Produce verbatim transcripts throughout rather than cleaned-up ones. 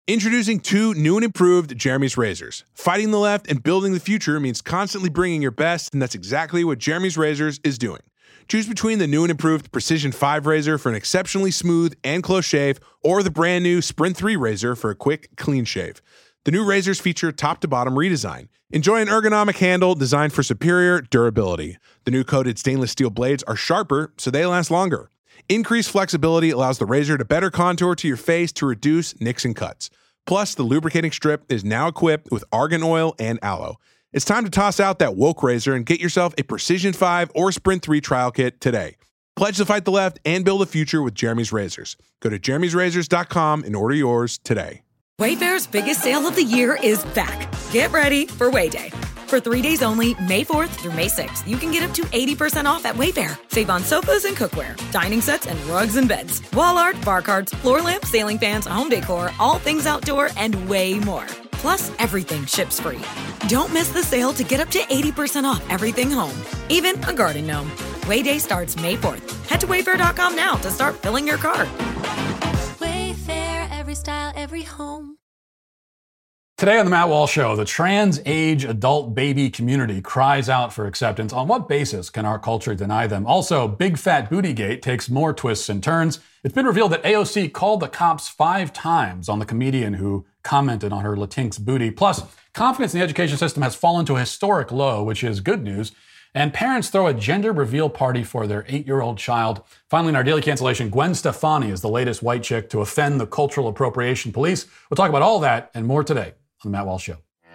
Introducing two new and improved Jeremy's razors. Fighting the left and building the future means constantly bringing your best, and that's exactly what Jeremy's Razors is doing. Choose between the new and improved Precision five razor for an exceptionally smooth and close shave, or the brand new Sprint three razor for a quick, clean shave. The new razors feature top-to-bottom redesign. Enjoy an ergonomic handle designed for superior durability. The new coated stainless steel blades are sharper, so they last longer. Increased flexibility allows the razor to better contour to your face to reduce nicks and cuts. Plus, the lubricating strip is now equipped with argan oil and aloe. It's time to toss out that woke razor and get yourself a Precision five or Sprint three trial kit today. Pledge to fight the left and build a future with Jeremy's Razors. Go to jeremy's razors dot com and order yours today. Wayfair's biggest sale of the year is back. Get ready for Wayday. For three days only, May fourth through May sixth, you can get up to eighty percent off at Wayfair. Save on sofas and cookware, dining sets and rugs and beds, wall art, bar cards, floor lamps, ceiling fans, home decor, all things outdoor, and way more. Plus, everything ships free. Don't miss the sale to get up to eighty percent off everything home, even a garden gnome. Wayday starts May fourth. Head to wayfair dot com now to start filling your cart. Wayfair, every style, every home. Today on the Matt Walsh Show, the trans-age adult baby community cries out for acceptance. On what basis can our culture deny them? Also, Big Fat Bootygate takes more twists and turns. It's been revealed that A O C called the cops five times on the comedian who commented on her Latinx booty. Plus, confidence in the education system has fallen to a historic low, which is good news. And parents throw a gender reveal party for their eight-year-old child. Finally, in our daily cancellation, Gwen Stefani is the latest white chick to offend the cultural appropriation police. We'll talk about all that and more today on the Matt Walsh Show.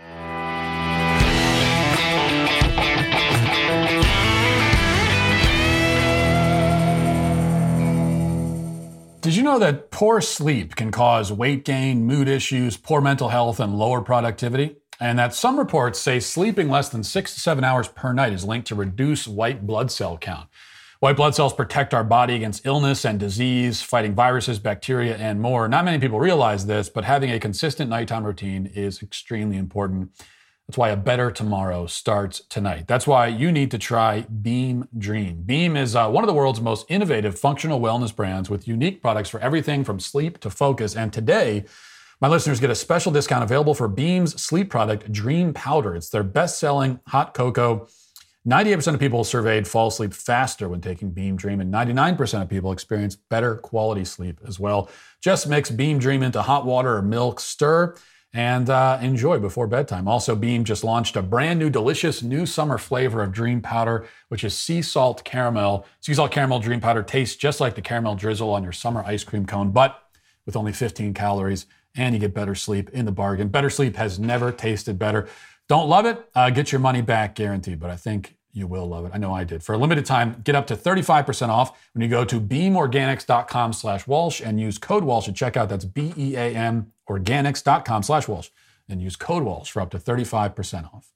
Did you know that poor sleep can cause weight gain, mood issues, poor mental health, and lower productivity? And that some reports say sleeping less than six to seven hours per night is linked to reduced white blood cell count. White blood cells protect our body against illness and disease, fighting viruses, bacteria, and more. Not many people realize this, but having a consistent nighttime routine is extremely important. That's why a better tomorrow starts tonight. That's why you need to try Beam Dream. Beam is uh, one of the world's most innovative functional wellness brands with unique products for everything from sleep to focus. And today, my listeners get a special discount available for Beam's sleep product, Dream Powder. It's their best-selling hot cocoa. ninety-eight percent of people surveyed fall asleep faster when taking Beam Dream, and ninety-nine percent of people experience better quality sleep as well. Just mix Beam Dream into hot water or milk, stir, and uh, enjoy before bedtime. Also, Beam just launched a brand new, delicious new summer flavor of Dream Powder, which is sea salt caramel. Sea salt caramel Dream Powder tastes just like the caramel drizzle on your summer ice cream cone, but with only fifteen calories, and you get better sleep in the bargain. Better sleep has never tasted better. Don't love it? Uh, get your money back guaranteed, but I think you will love it. I know I did. For a limited time, get up to thirty-five percent off when you go to beam organics dot com slash Walsh and use code Walsh at checkout. That's B E A M organics dot com slash Walsh and use code Walsh for up to thirty-five percent off.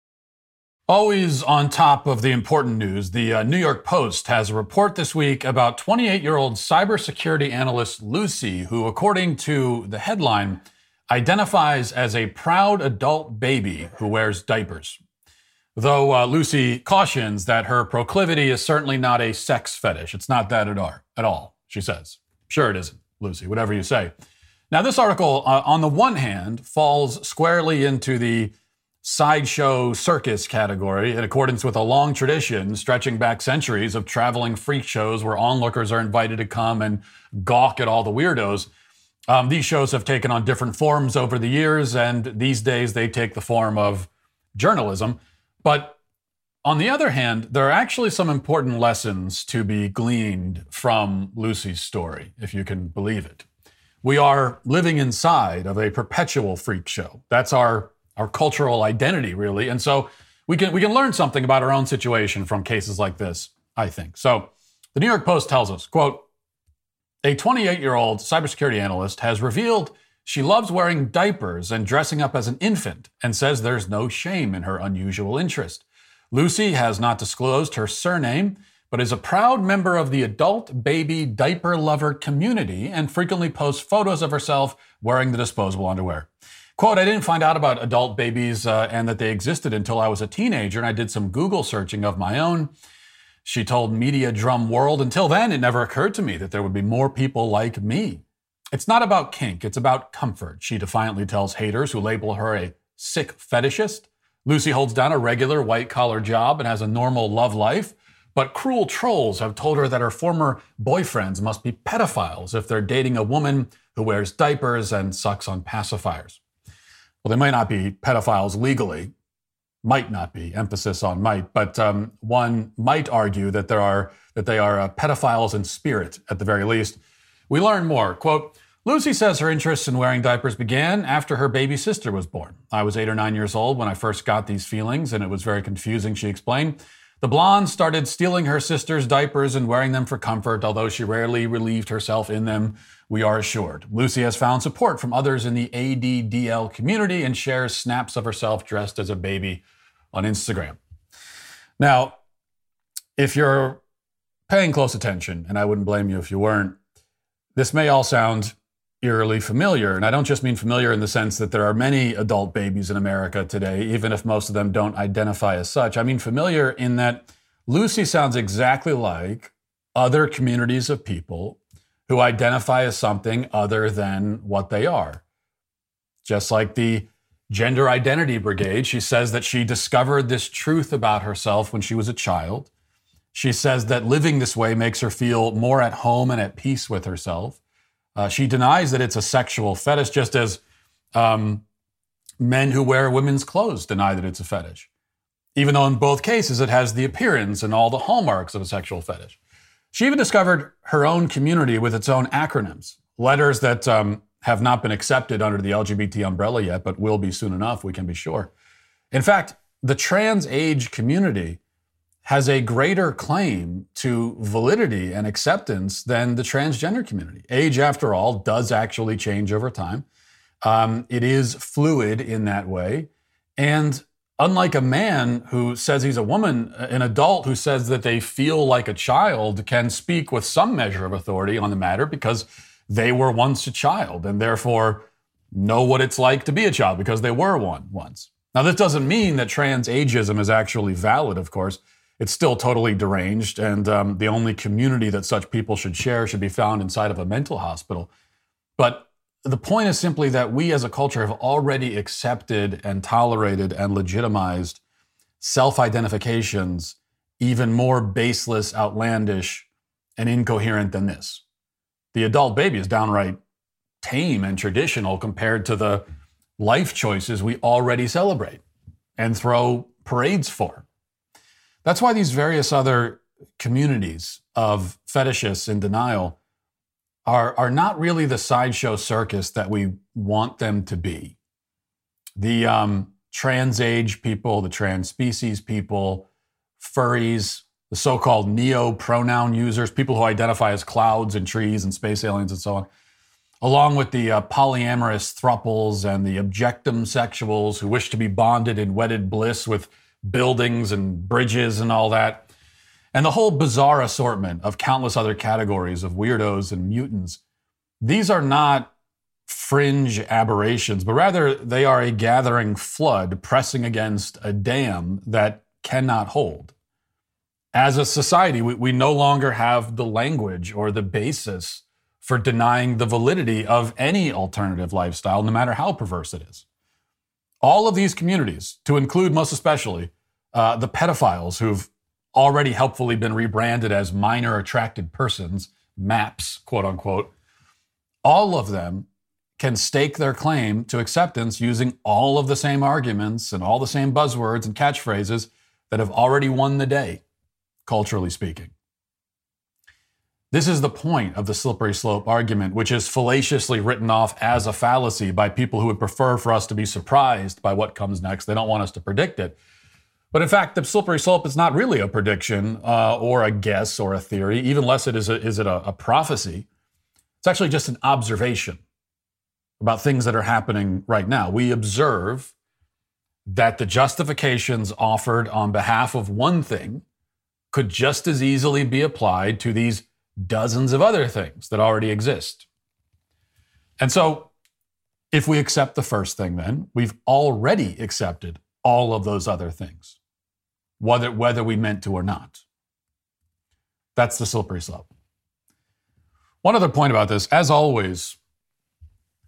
Always on top of the important news, the uh, New York Post has a report this week about twenty-eight-year-old cybersecurity analyst Lucy, who, according to the headline, identifies as a proud adult baby who wears diapers. Though uh, Lucy cautions that her proclivity is certainly not a sex fetish. It's not that at all, at all, she says. Sure it isn't, Lucy, whatever you say. Now, this article, uh, on the one hand, falls squarely into the sideshow circus category in accordance with a long tradition stretching back centuries of traveling freak shows where onlookers are invited to come and gawk at all the weirdos. Um, these shows have taken on different forms over the years, and these days they take the form of journalism. But on the other hand, there are actually some important lessons to be gleaned from Lucy's story, if you can believe it. We are living inside of a perpetual freak show. That's our our cultural identity, really. And so we can we can learn something about our own situation from cases like this, I think. So the New York Post tells us, quote, a twenty-eight-year-old cybersecurity analyst has revealed she loves wearing diapers and dressing up as an infant and says there's no shame in her unusual interest. Lucy has not disclosed her surname, but is a proud member of the adult baby diaper lover community and frequently posts photos of herself wearing the disposable underwear. Quote, I didn't find out about adult babies uh, and that they existed until I was a teenager, and I did some Google searching of my own. She told Media Drum World, until then, it never occurred to me that there would be more people like me. It's not about kink, it's about comfort, she defiantly tells haters who label her a sick fetishist. Lucy holds down a regular white-collar job and has a normal love life, but cruel trolls have told her that her former boyfriends must be pedophiles if they're dating a woman who wears diapers and sucks on pacifiers. Well, they might not be pedophiles legally, might not be, emphasis on might, but um, one might argue that there are that they are uh, pedophiles in spirit, at the very least. We learn more. Quote, Lucy says her interest in wearing diapers began after her baby sister was born. I was eight or nine years old when I first got these feelings, and it was very confusing, she explained. The blonde started stealing her sister's diapers and wearing them for comfort, although she rarely relieved herself in them, we are assured. Lucy has found support from others in the A D D L community and shares snaps of herself dressed as a baby on Instagram. Now, if you're paying close attention, and I wouldn't blame you if you weren't, this may all sound eerily familiar. And I don't just mean familiar in the sense that there are many adult babies in America today, even if most of them don't identify as such. I mean familiar in that Lucy sounds exactly like other communities of people who identify as something other than what they are. Just like the Gender Identity Brigade, she says that she discovered this truth about herself when she was a child. She says that living this way makes her feel more at home and at peace with herself. Uh, she denies that it's a sexual fetish, just as um, men who wear women's clothes deny that it's a fetish, even though in both cases it has the appearance and all the hallmarks of a sexual fetish. She even discovered her own community with its own acronyms, letters that um, have not been accepted under the L G B T umbrella yet, but will be soon enough, we can be sure. In fact, the trans age community has a greater claim to validity and acceptance than the transgender community. Age, after all, does actually change over time. Um, it is fluid in that way. And unlike a man who says he's a woman, an adult who says that they feel like a child can speak with some measure of authority on the matter because they were once a child and therefore know what it's like to be a child because they were one once. Now, this doesn't mean that trans ageism is actually valid, of course. It's still totally deranged, and um, the only community that such people should share should be found inside of a mental hospital. But the point is simply that we as a culture have already accepted and tolerated and legitimized self-identifications even more baseless, outlandish, and incoherent than this. The adult baby is downright tame and traditional compared to the life choices we already celebrate and throw parades for. That's why these various other communities of fetishists in denial are, are not really the sideshow circus that we want them to be. The um, trans age people, the trans species people, furries, the so-called neo-pronoun users, people who identify as clouds and trees and space aliens and so on, along with the uh, polyamorous thruples and the objectum sexuals who wish to be bonded in wedded bliss with buildings and bridges and all that, and the whole bizarre assortment of countless other categories of weirdos and mutants. These are not fringe aberrations, but rather they are a gathering flood pressing against a dam that cannot hold. As a society, we, we no longer have the language or the basis for denying the validity of any alternative lifestyle, no matter how perverse it is. All of these communities, to include most especially uh, the pedophiles who've already helpfully been rebranded as minor attracted persons, MAPS, quote unquote, all of them can stake their claim to acceptance using all of the same arguments and all the same buzzwords and catchphrases that have already won the day, culturally speaking. This is the point of the slippery slope argument, which is fallaciously written off as a fallacy by people who would prefer for us to be surprised by what comes next. They don't want us to predict it. But in fact, the slippery slope is not really a prediction uh, or a guess or a theory, even less it is, a, is it a, a prophecy. It's actually just an observation about things that are happening right now. We observe that the justifications offered on behalf of one thing could just as easily be applied to these dozens of other things that already exist. And so if we accept the first thing, then we've already accepted all of those other things, whether, whether we meant to or not. That's the slippery slope. One other point about this, as always,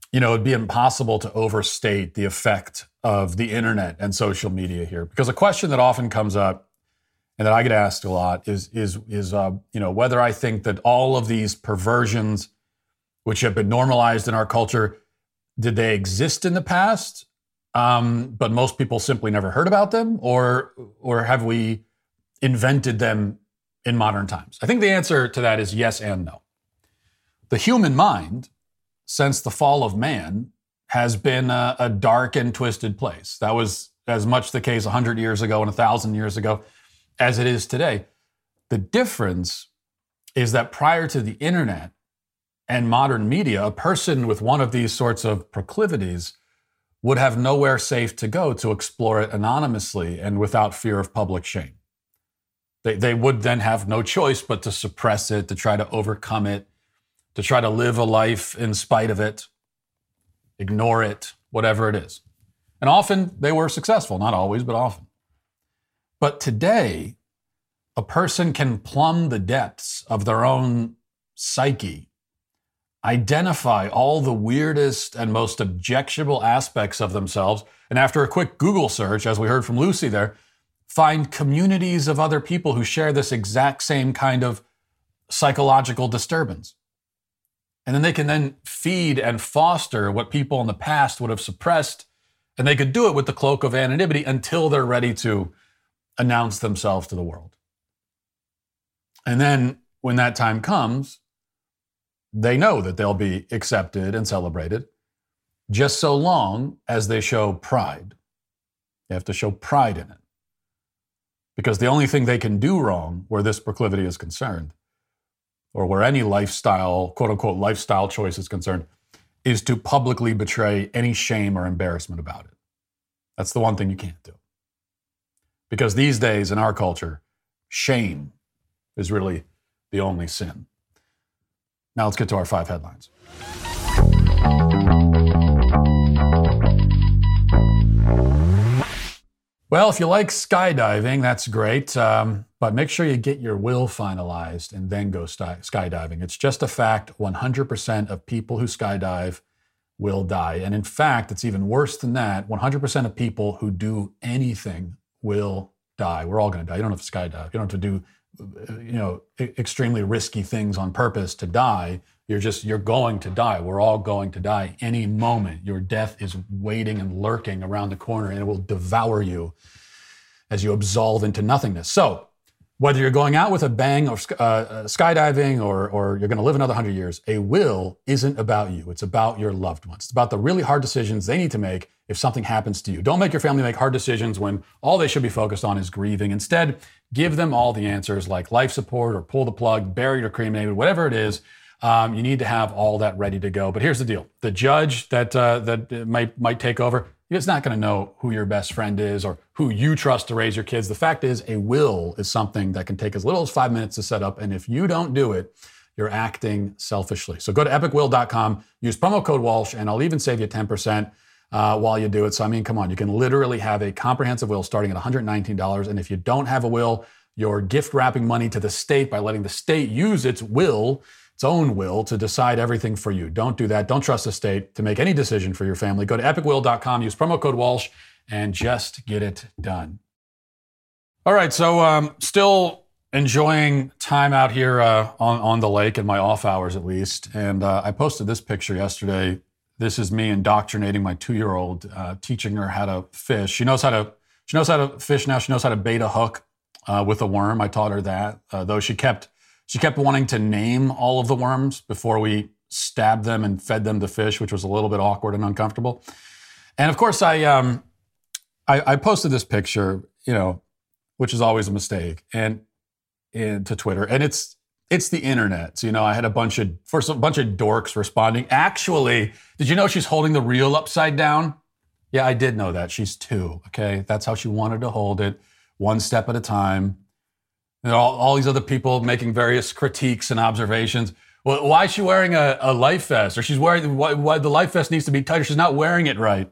you know, it'd be impossible to overstate the effect of the internet and social media here. Because a question that often comes up and that I get asked a lot is, is, is uh, you know, whether I think that all of these perversions, which have been normalized in our culture, did they exist in the past, um, but most people simply never heard about them, or or have we invented them in modern times? I think the answer to that is yes and no. The human mind, since the fall of man, has been a, a dark and twisted place. That was as much the case one hundred years ago and one thousand years ago as it is today. The difference is that prior to the internet and modern media, a person with one of these sorts of proclivities would have nowhere safe to go to explore it anonymously and without fear of public shame. They, they would then have no choice but to suppress it, to try to overcome it, to try to live a life in spite of it, ignore it, whatever it is. And often they were successful, not always, but often. But today, a person can plumb the depths of their own psyche, identify all the weirdest and most objectionable aspects of themselves, and after a quick Google search, as we heard from Lucy there, find communities of other people who share this exact same kind of psychological disturbance. And then they can then feed and foster what people in the past would have suppressed, and they could do it with the cloak of anonymity until they're ready to announce themselves to the world. And then when that time comes, they know that they'll be accepted and celebrated, just so long as they show pride. They have to show pride in it. Because the only thing they can do wrong where this proclivity is concerned, or where any lifestyle, quote unquote, lifestyle choice is concerned, is to publicly betray any shame or embarrassment about it. That's the one thing you can't do. Because these days in our culture, shame is really the only sin. Now let's get to our five headlines. Well, if you like skydiving, that's great. Um, but make sure you get your will finalized and then go sky- skydiving. It's just a fact, one hundred percent of people who skydive will die. And in fact, it's even worse than that. one hundred percent of people who do anything will die. We're all going to die. You don't have to skydive. You don't have to do, you know, extremely risky things on purpose to die. You're just, you're going to die. We're all going to die any moment. Your death is waiting and lurking around the corner, and it will devour you as you absolve into nothingness. So whether you're going out with a bang or uh, skydiving or, or you're going to live another one hundred years, a will isn't about you. It's about your loved ones. It's about the really hard decisions they need to make if something happens to you. Don't make your family make hard decisions when all they should be focused on is grieving. Instead, give them all the answers like life support or pull the plug, buried or cremated, whatever it is. Um, you need to have all that ready to go. But here's the deal. The judge that uh, that might might take over, he's not going to know who your best friend is or who you trust to raise your kids. The fact is, a will is something that can take as little as five minutes to set up. And if you don't do it, you're acting selfishly. So go to epic will dot com, use promo code Walsh, and I'll even save you ten percent uh, while you do it. So, I mean, come on, you can literally have a comprehensive will starting at one hundred nineteen dollars. And if you don't have a will, you're gift wrapping money to the state by letting the state use its will, its own will, to decide everything for you. Don't do that. Don't trust the state to make any decision for your family. Go to epic will dot com, use promo code Walsh, and just get it done. All right, so um, still enjoying time out here uh, on, on the lake in my off hours at least. And uh, I posted this picture yesterday. This is me indoctrinating my two-year-old, uh, teaching her how to fish. She knows how to she knows how to fish now. She knows how to bait a hook uh, with a worm. I taught her that, uh, though she kept She kept wanting to name all of the worms before we stabbed them and fed them to fish, which was a little bit awkward and uncomfortable. And of course, I um, I, I posted this picture, you know, which is always a mistake, and, and to Twitter, and it's it's the internet. So, you know, I had a bunch of first a bunch of dorks responding. Actually, did you know she's holding the reel upside down? Yeah, I did know that. She's two. Okay, that's how she wanted to hold it, one step at a time. And all, all these other people making various critiques and observations. Well, why is she wearing a, a life vest? Or she's wearing, why, why the life vest needs to be tighter. She's not wearing it right.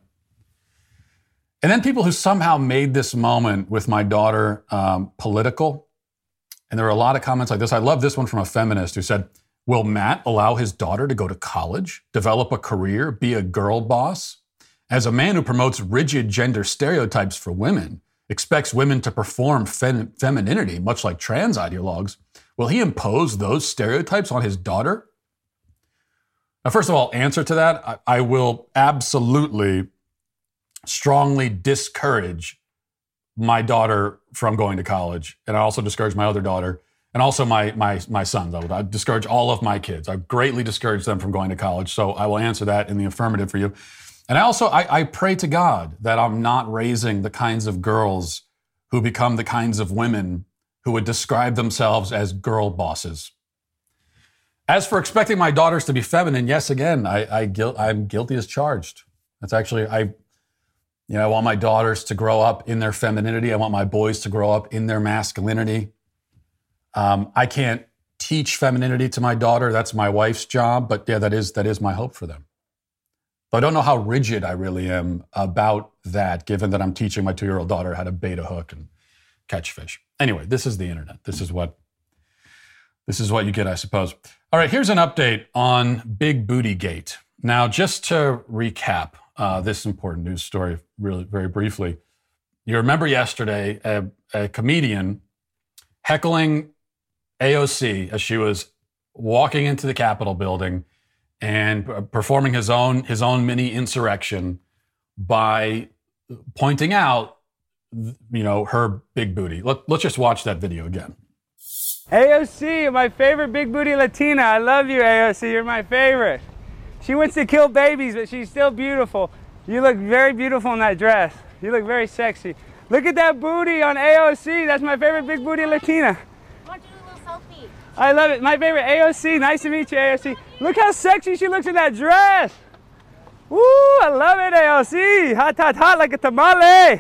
And then people who somehow made this moment with my daughter um, political. And there were a lot of comments like this. I love this one from a feminist who said, Will Matt allow his daughter to go to college, develop a career, be a girl boss? As a man who promotes rigid gender stereotypes for women, expects women to perform fem- femininity, much like trans ideologues, will he impose those stereotypes on his daughter? Now, first of all, answer to that, I, I will absolutely strongly discourage my daughter from going to college. And I also discourage my other daughter and also my my my sons. I would I discourage all of my kids. I greatly discourage them from going to college. So I will answer that in the affirmative for you. And I also, I, I pray to God that I'm not raising the kinds of girls who become the kinds of women who would describe themselves as girl bosses. As for expecting my daughters to be feminine, yes, again, I, I guilt, I'm guilty as charged. That's actually, I, you know, I want my daughters to grow up in their femininity. I want my boys to grow up in their masculinity. Um, I can't teach femininity to my daughter. That's my wife's job. But yeah, that is that is my hope for them. But I don't know how rigid I really am about that, given that I'm teaching my two-year-old daughter how to bait a hook and catch fish. Anyway, this is the internet. This is what this is what you get, I suppose. All right, here's an update on Big Booty Gate. Now, just to recap uh, this important news story really very briefly, you remember yesterday a, a comedian heckling A O C as she was walking into the Capitol building and performing his own his own mini insurrection by pointing out, you know, her big booty. Let, let's just watch that video again. A O C, my favorite big booty Latina. I love you, A O C. You're my favorite. She wants to kill babies, but she's still beautiful. You look very beautiful in that dress. You look very sexy. Look at that booty on A O C. That's my favorite big booty Latina. I want to do a little selfie. I love it. My favorite A O C. Nice to meet you, A O C. Look how sexy she looks in that dress. Woo, I love it, A O C. Hot, hot, hot like a tamale.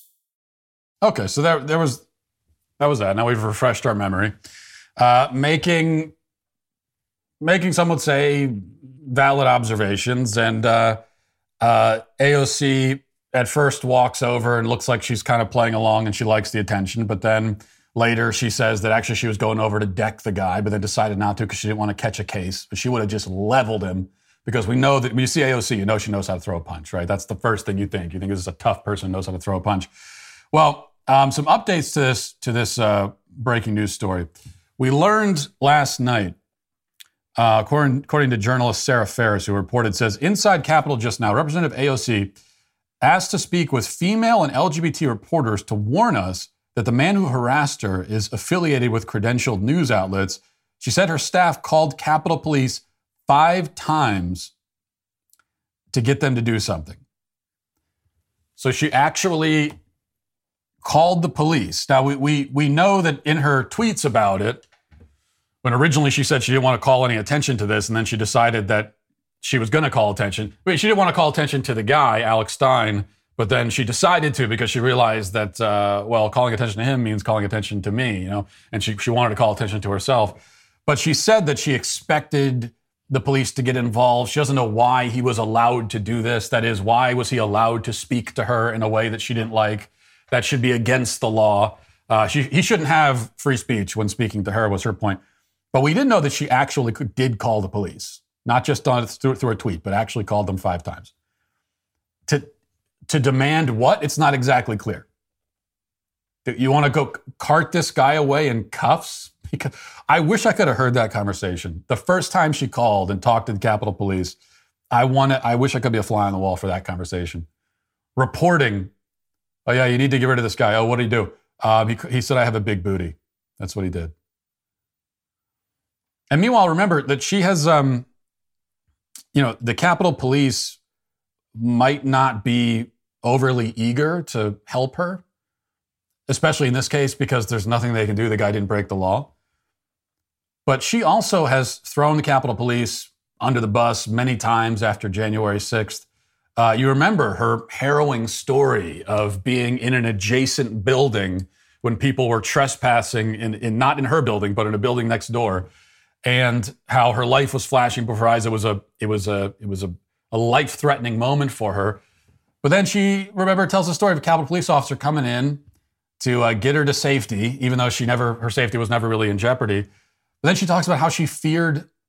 Okay, so there, there was, that was that. Now we've refreshed our memory. Uh, making, making some would say valid observations, and uh, uh, A O C at first walks over and looks like she's kind of playing along and she likes the attention, but then later she says that actually she was going over to deck the guy, but then decided not to because she didn't want to catch a case, but she would have just leveled him, because we know that when you see A O C, you know she knows how to throw a punch, right? That's the first thing you think. You think this is a tough person who knows how to throw a punch. Well, um, some updates to this, to this uh, breaking news story. We learned last night, uh, according, according to journalist Sarah Ferris, who reported, says, inside Capitol just now, Representative A O C asked to speak with female and L G B T reporters to warn us that the man who harassed her is affiliated with credentialed news outlets. She said her staff called Capitol Police five times to get them to do something. So she actually called the police. Now, we, we, we know that in her tweets about it, when originally she said she didn't want to call any attention to this, and then she decided that she was going to call attention. Wait, she didn't want to call attention to the guy, Alex Stein, but then she decided to because she realized that, uh, well, calling attention to him means calling attention to me, you know, and she, she wanted to call attention to herself. But she said that she expected the police to get involved. She doesn't know why he was allowed to do this. That is, why was he allowed to speak to her in a way that she didn't like? That should be against the law. Uh, she, he shouldn't have free speech when speaking to her, was her point. But we didn't know that she actually could, did call the police, not just on, through, through a tweet, but actually called them five times. To, to demand what? It's not exactly clear. You want to go cart this guy away in cuffs? Because I wish I could have heard that conversation. The first time she called and talked to the Capitol Police, I want I wish I could be a fly on the wall for that conversation. Reporting, oh yeah, you need to get rid of this guy. Oh, what did he do? Um, he, he said, I have a big booty. That's what he did. And meanwhile, remember that she has, um, you know, the Capitol Police might not be overly eager to help her, especially in this case, because there's nothing they can do. The guy didn't break the law. But she also has thrown the Capitol Police under the bus many times after January sixth. Uh, you remember her harrowing story of being in an adjacent building when people were trespassing, in, in not in her building, but in a building next door, and how her life was flashing before her eyes. It was a, it was a, it was a, a life-threatening moment for her. But then she, remember, tells the story of a Capitol Police officer coming in to uh, get her to safety, even though she never, her safety was never really in jeopardy. But then she talks about how she feared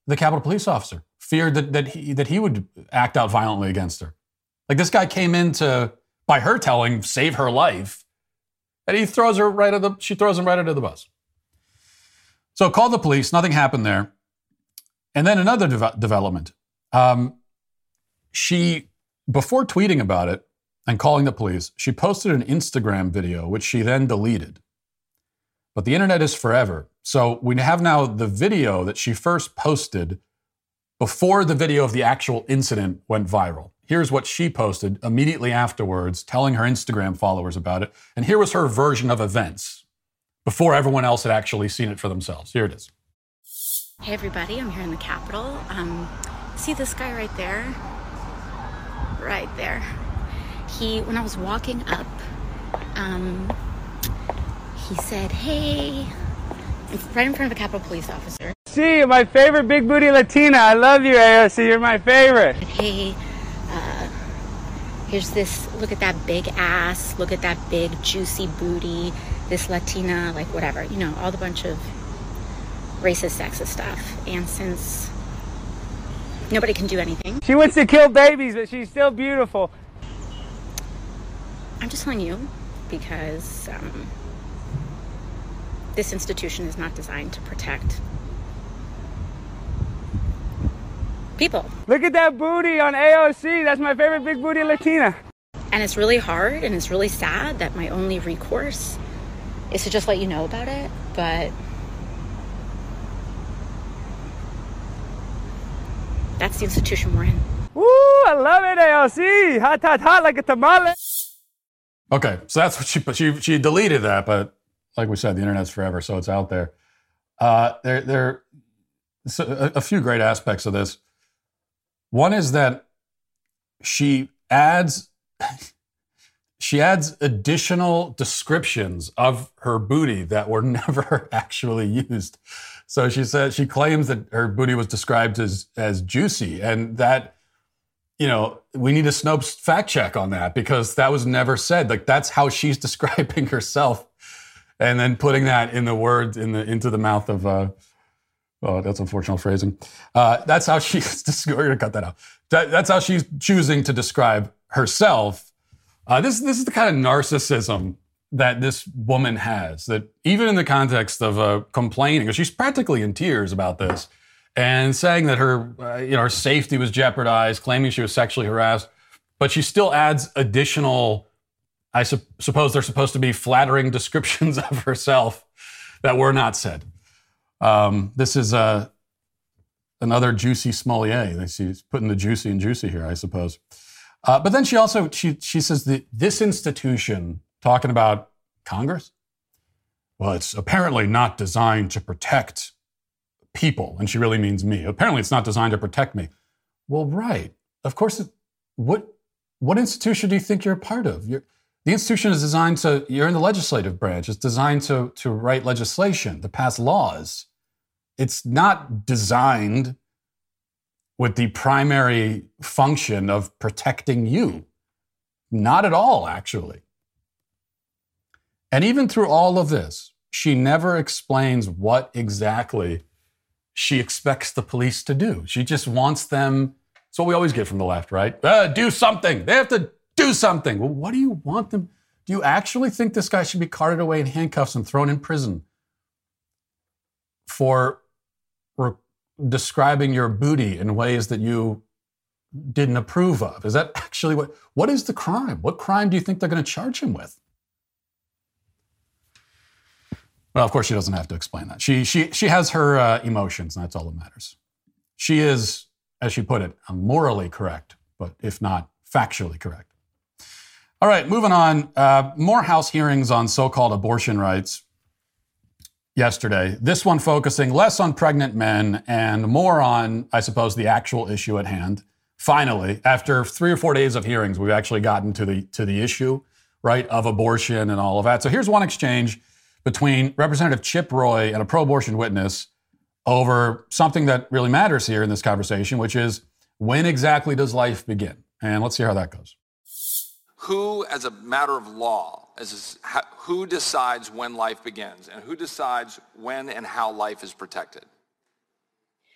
the Capitol Police officer, feared that, that, he, that he would act out violently against her. Like, this guy came in to, by her telling, save her life, and he throws her right at the, she throws him right under the bus. So called the police, nothing happened there. And then another de- development. Um, she, before tweeting about it and calling the police, she posted an Instagram video, which she then deleted. But the internet is forever. So we have now the video that she first posted before the video of the actual incident went viral. Here's what she posted immediately afterwards, telling her Instagram followers about it. And here was her version of events before everyone else had actually seen it for themselves. Here it is. Hey everybody, I'm here in the Capitol. Um, see this guy right there? Right there. He, when I was walking up, um, he said, hey, right in front of a Capitol Police officer. See, my favorite big booty Latina. I love you, A O C. You're my favorite. Hey, uh, here's this, look at that big ass, look at that big juicy booty, this Latina, like whatever, you know, all the bunch of racist, sexist stuff. And since nobody can do anything. She wants to kill babies, but she's still beautiful. I'm just telling you because um, this institution is not designed to protect people. Look at that booty on A O C. That's my favorite big booty Latina. And it's really hard and it's really sad that my only recourse is to just let you know about it, but that's the institution we're in. Woo, I love it, A O C. Hot, hot, hot like a tamale. Okay, so that's what she, she, she deleted that, but like we said, the internet's forever, so it's out there. Uh, there, there, so a, a few great aspects of this. One is that she adds, she adds additional descriptions of her booty that were never actually used. So she said, she claims that her booty was described as, as juicy, and that, you know, we need a Snopes fact check on that because that was never said. Like, that's how she's describing herself, and then putting that in the words in the into the mouth of. Uh, oh, that's unfortunate phrasing. Uh, that's how she's. We're gonna cut that out. That, that's how she's choosing to describe herself. Uh, this this is the kind of narcissism that this woman has. That even in the context of uh, complaining, because she's practically in tears about this. And saying that her, uh, you know, her safety was jeopardized, claiming she was sexually harassed, but she still adds additional, I su- suppose they're supposed to be flattering descriptions of herself that were not said. Um, this is uh, another juicy Smolier. She's putting the juicy and juicy here, I suppose. Uh, but then she also, she she says that this institution, talking about Congress, well, it's apparently not designed to protect people, and she really means me. Apparently, it's not designed to protect me. Well, right. Of course, it, what what institution do you think you're a part of? You're, the institution is designed to, you're in the legislative branch. It's designed to, to write legislation, to pass laws. It's not designed with the primary function of protecting you. Not at all, actually. And even through all of this, she never explains what exactly she expects the police to do. She just wants them, it's what we always get from the left, right? Uh, do something. They have to do something. Well, what do you want them? Do you actually think this guy should be carted away in handcuffs and thrown in prison for re- describing your booty in ways that you didn't approve of? Is that actually what, what is the crime? What crime do you think they're going to charge him with? Well, of course, she doesn't have to explain that. She she she has her uh, emotions, and that's all that matters. She is, as she put it, morally correct, but if not factually correct. All right, moving on. Uh, more House hearings on so-called abortion rights yesterday. This one focusing less on pregnant men and more on, I suppose, the actual issue at hand. Finally, after three or four days of hearings, we've actually gotten to the to the issue, right, of abortion and all of that. So here's one exchange between Representative Chip Roy and a pro-abortion witness over something that really matters here in this conversation, which is when exactly does life begin? And let's see how that goes. Who, as a matter of law, as a, who decides when life begins, and who decides when and how life is protected?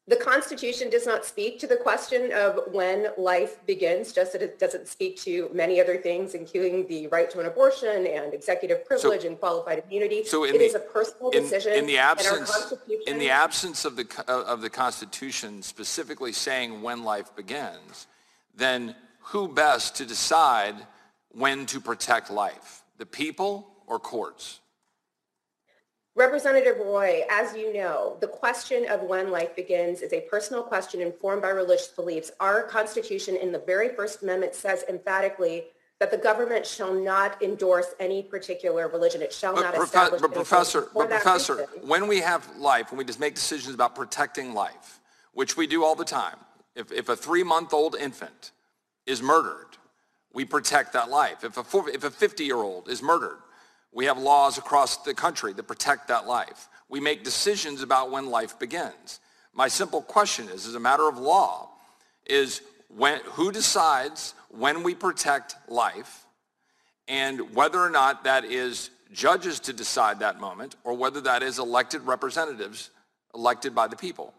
The Constitution does not speak to the question of when life begins, just as it doesn't speak to many other things, including the right to an abortion and executive privilege so, and qualified immunity. So it the, is a personal in, decision. In the absence, Constitution, in the absence of the of the Constitution specifically saying when life begins, then who best to decide when to protect life? The people or courts? Representative Roy, as you know, the question of when life begins is a personal question informed by religious beliefs. Our Constitution in the very First Amendment says emphatically that the government shall not endorse any particular religion. It shall but not prof- establish. But Professor, but Professor, reason. when we have life, when we just make decisions about protecting life, which we do all the time, if, if a three-month-old infant is murdered, we protect that life. If a four, if a fifty-year-old is murdered, we have laws across the country that protect that life. We make decisions about when life begins. My simple question is, as a matter of law, is when, who decides when we protect life, and whether or not that is judges to decide that moment, or whether that is elected representatives elected by the people?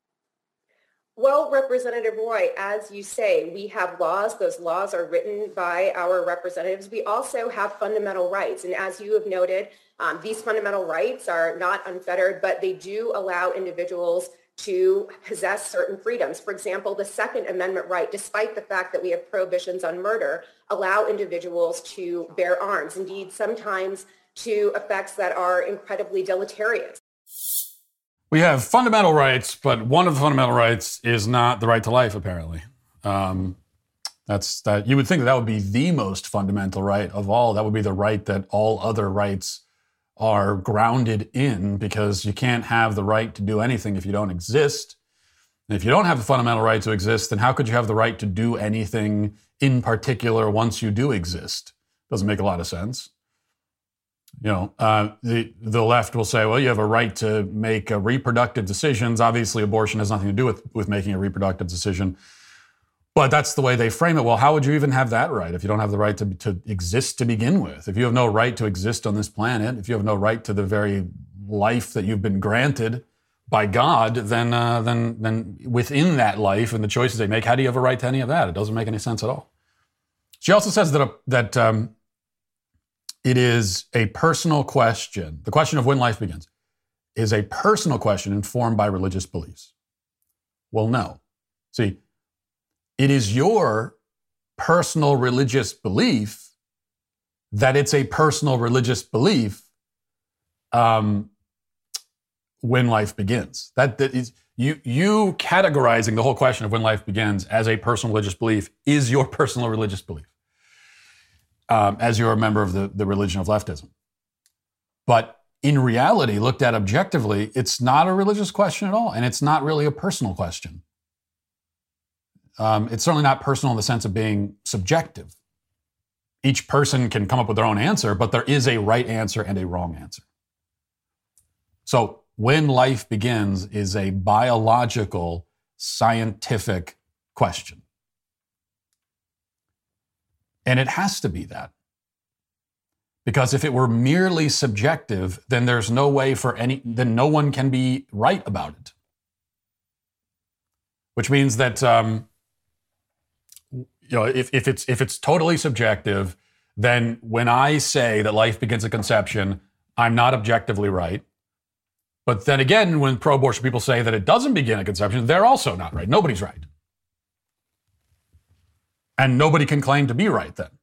Well, Representative Roy, as you say, we have laws. Those laws are written by our representatives. We also have fundamental rights. And as you have noted, um, these fundamental rights are not unfettered, but they do allow individuals to possess certain freedoms. For example, the Second Amendment right, despite the fact that we have prohibitions on murder, allow individuals to bear arms, indeed, sometimes to effects that are incredibly deleterious. We have fundamental rights, but one of the fundamental rights is not the right to life, apparently. Um, that's that. You would think that, that would be the most fundamental right of all. That would be the right that all other rights are grounded in, because you can't have the right to do anything if you don't exist. And if you don't have the fundamental right to exist, then how could you have the right to do anything in particular once you do exist? Doesn't make a lot of sense. You know, uh, the the left will say, well, you have a right to make uh, reproductive decisions. Obviously, abortion has nothing to do with, with making a reproductive decision. But that's the way they frame it. Well, how would you even have that right if you don't have the right to, to exist to begin with? If you have no right to exist on this planet, if you have no right to the very life that you've been granted by God, then uh, then then within that life and the choices they make, how do you have a right to any of that? It doesn't make any sense at all. She also says that, uh, that um, it is a personal question. The question of when life begins is a personal question informed by religious beliefs. Well, no. See, it is your personal religious belief that it's a personal religious belief um, when life begins. That, that is, you, you categorizing the whole question of when life begins as a personal religious belief is your personal religious belief. Um, as you're a member of the, the religion of leftism. But in reality, looked at objectively, it's not a religious question at all, and it's not really a personal question. Um, it's certainly not personal in the sense of being subjective. Each person can come up with their own answer, but there is a right answer and a wrong answer. So when life begins is a biological, scientific question. And it has to be that. Because if it were merely subjective, then there's no way for any, then no one can be right about it. Which means that, um, you know, if, if it's if it's totally subjective, then when I say that life begins at conception, I'm not objectively right. But then again, when pro-abortion people say that it doesn't begin at conception, they're also not right. Nobody's right. And nobody can claim to be right then.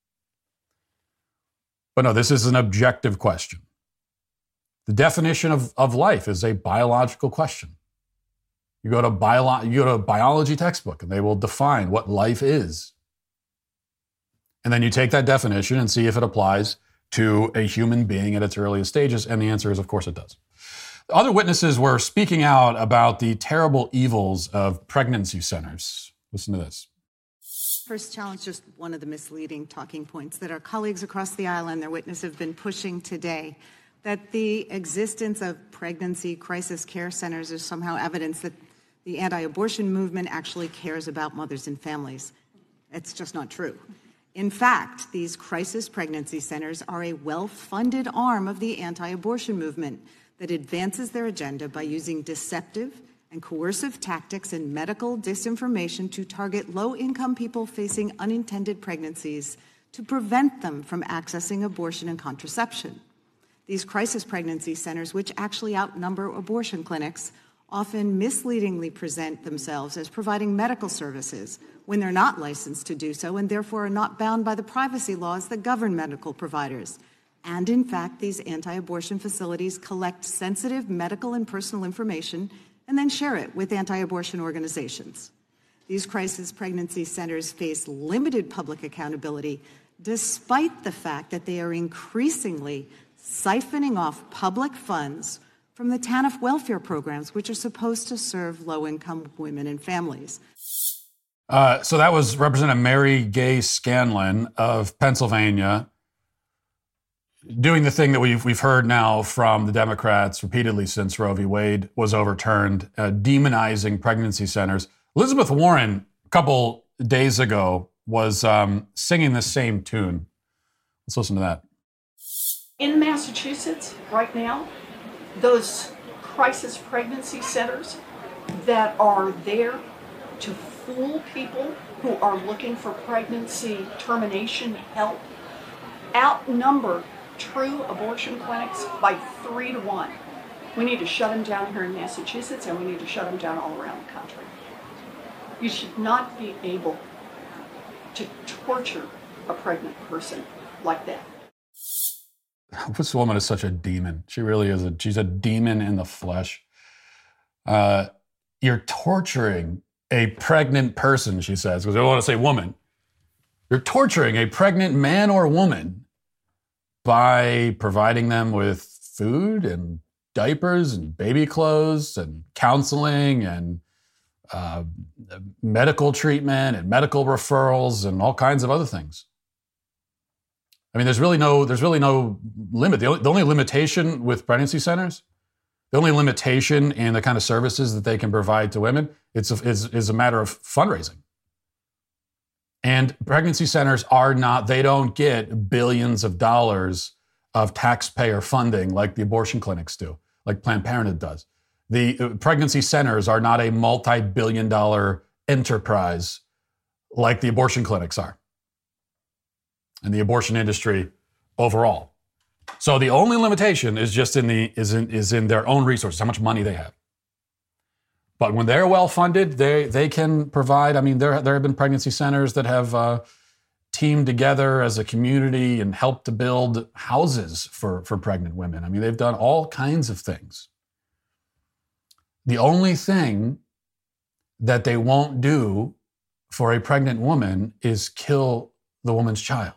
But no, this is an objective question. The definition of, of life is a biological question. You go to bio, you go to a biology textbook and they will define what life is. And then you take that definition and see if it applies to a human being at its earliest stages. And the answer is, of course, it does. Other witnesses were speaking out about the terrible evils of pregnancy centers. Listen to this. First challenge, just one of the misleading talking points that our colleagues across the aisle and their witnesses have been pushing today, that the existence of pregnancy crisis care centers is somehow evidence that the anti-abortion movement actually cares about mothers and families. It's just not true. In fact, these crisis pregnancy centers are a well-funded arm of the anti-abortion movement that advances their agenda by using deceptive and and coercive tactics and medical disinformation to target low-income people facing unintended pregnancies to prevent them from accessing abortion and contraception. These crisis pregnancy centers, which actually outnumber abortion clinics, often misleadingly present themselves as providing medical services when they're not licensed to do so and therefore are not bound by the privacy laws that govern medical providers. And in fact, these anti-abortion facilities collect sensitive medical and personal information and then share it with anti-abortion organizations. These crisis pregnancy centers face limited public accountability despite the fact that they are increasingly siphoning off public funds from the TANF welfare programs, which are supposed to serve low-income women and families. Uh, so that was Representative Mary Gay Scanlon of Pennsylvania doing the thing that we've we've heard now from the Democrats repeatedly since Roe v. Wade was overturned, uh, demonizing pregnancy centers. Elizabeth Warren, a couple days ago, was um, singing the same tune. Let's listen to that. In Massachusetts right now, those crisis pregnancy centers that are there to fool people who are looking for pregnancy termination help outnumber true abortion clinics by three to one. We need to shut them down here in Massachusetts, and we need to shut them down all around the country. You should not be able to torture a pregnant person like that. This woman is such a demon. She really is. A, she's a demon in the flesh. Uh, you're torturing a pregnant person, she says, because I don't want to say woman. You're torturing a pregnant man or woman by providing them with food and diapers and baby clothes and counseling and uh, medical treatment and medical referrals and all kinds of other things. I mean, there's really no there's really no limit. The only, the only limitation with pregnancy centers, the only limitation in the kind of services that they can provide to women, it's a, is, is a matter of fundraising. And pregnancy centers are not, they don't get billions of dollars of taxpayer funding like the abortion clinics do, like Planned Parenthood does. The uh, pregnancy centers are not a multi-billion dollar enterprise like the abortion clinics are and the abortion industry overall. So the only limitation is just in the is in is in their own resources, how much money they have. But when they're well funded, they they can provide. I mean, there there have been pregnancy centers that have uh, teamed together as a community and helped to build houses for for pregnant women. I mean, they've done all kinds of things. The only thing that they won't do for a pregnant woman is kill the woman's child.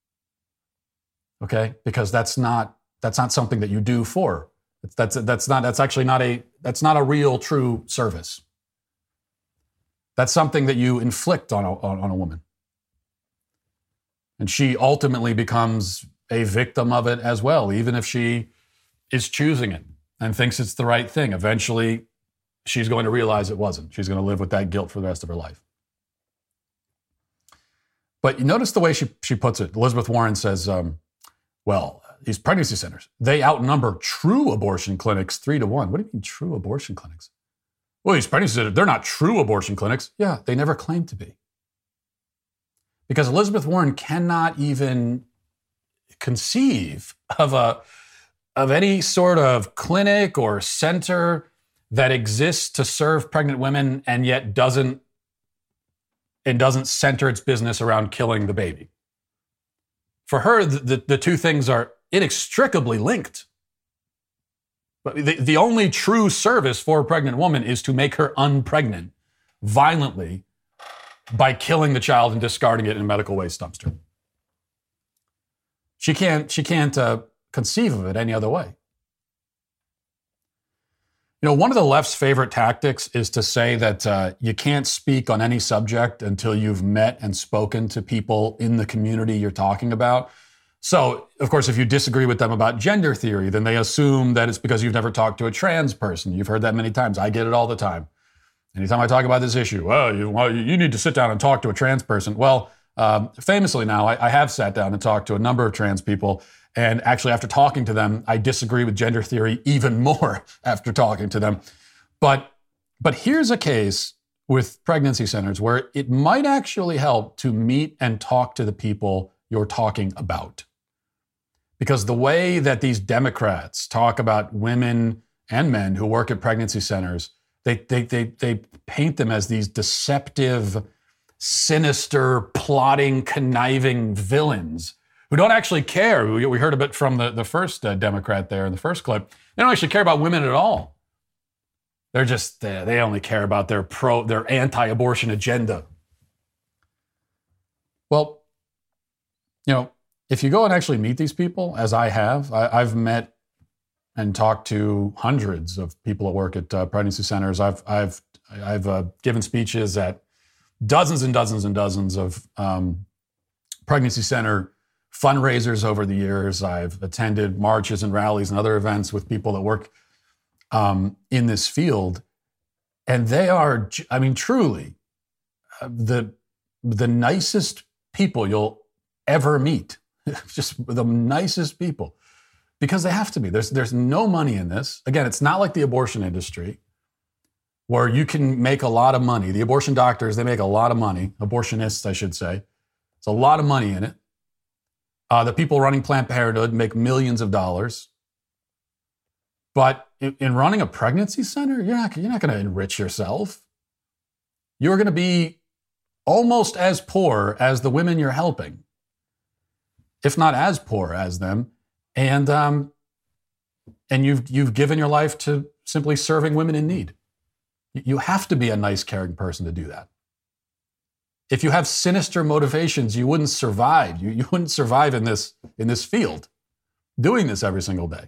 Okay, because that's not that's not something that you do for. That's that's not that's actually not a that's not a real true service. That's something that you inflict on a, on, on a woman, and she ultimately becomes a victim of it as well, even if she is choosing it and thinks it's the right thing. Eventually, she's going to realize it wasn't. She's going to live with that guilt for the rest of her life. But you notice the way she she puts it. Elizabeth Warren says, um, "Well, these pregnancy centers, they outnumber true abortion clinics three to one." What do you mean true abortion clinics? Well, these pregnancy centers, they're not true abortion clinics. Yeah, they never claimed to be. Because Elizabeth Warren cannot even conceive of a of any sort of clinic or center that exists to serve pregnant women and yet doesn't it doesn't center its business around killing the baby. For her, the, the, the two things are inextricably linked. But the, the only true service for a pregnant woman is to make her unpregnant violently by killing the child and discarding it in a medical waste dumpster. She can't, she can't uh, conceive of it any other way. You know, one of the left's favorite tactics is to say that uh, you can't speak on any subject until you've met and spoken to people in the community you're talking about. So, of course, if you disagree with them about gender theory, then they assume that it's because you've never talked to a trans person. You've heard that many times. I get it all the time. Anytime I talk about this issue, well, you, well, you need to sit down and talk to a trans person. Well, um, famously now, I, I have sat down and talked to a number of trans people. And actually, after talking to them, I disagree with gender theory even more after talking to them. But But here's a case with pregnancy centers where it might actually help to meet and talk to the people you're talking about. Because the way that these Democrats talk about women and men who work at pregnancy centers, they, they, they, they paint them as these deceptive, sinister, plotting, conniving villains who don't actually care. We, we heard a bit from the, the first uh, Democrat there in the first clip. They don't actually care about women at all. They're just, uh, they only care about their pro, their anti-abortion agenda. Well, you know, if you go and actually meet these people, as I have, I, I've met and talked to hundreds of people that work at uh, pregnancy centers. I've I've I've uh, given speeches at dozens and dozens and dozens of um, pregnancy center fundraisers over the years. I've attended marches and rallies and other events with people that work um, in this field, and they are, I mean, truly uh, the the nicest people you'll ever meet. Just the nicest people, because they have to be. There's there's no money in this. Again, it's not like the abortion industry where you can make a lot of money. The abortion doctors, they make a lot of money. Abortionists, I should say. It's a lot of money in it. Uh, the people running Planned Parenthood make millions of dollars. But in, in running a pregnancy center, you're not, you're not going to enrich yourself. You're going to be almost as poor as the women you're helping, if not as poor as them, and um, and you've you've given your life to simply serving women in need. You have to be a nice, caring person to do that. If you have sinister motivations, you wouldn't survive. You you wouldn't survive in this in this field, doing this every single day.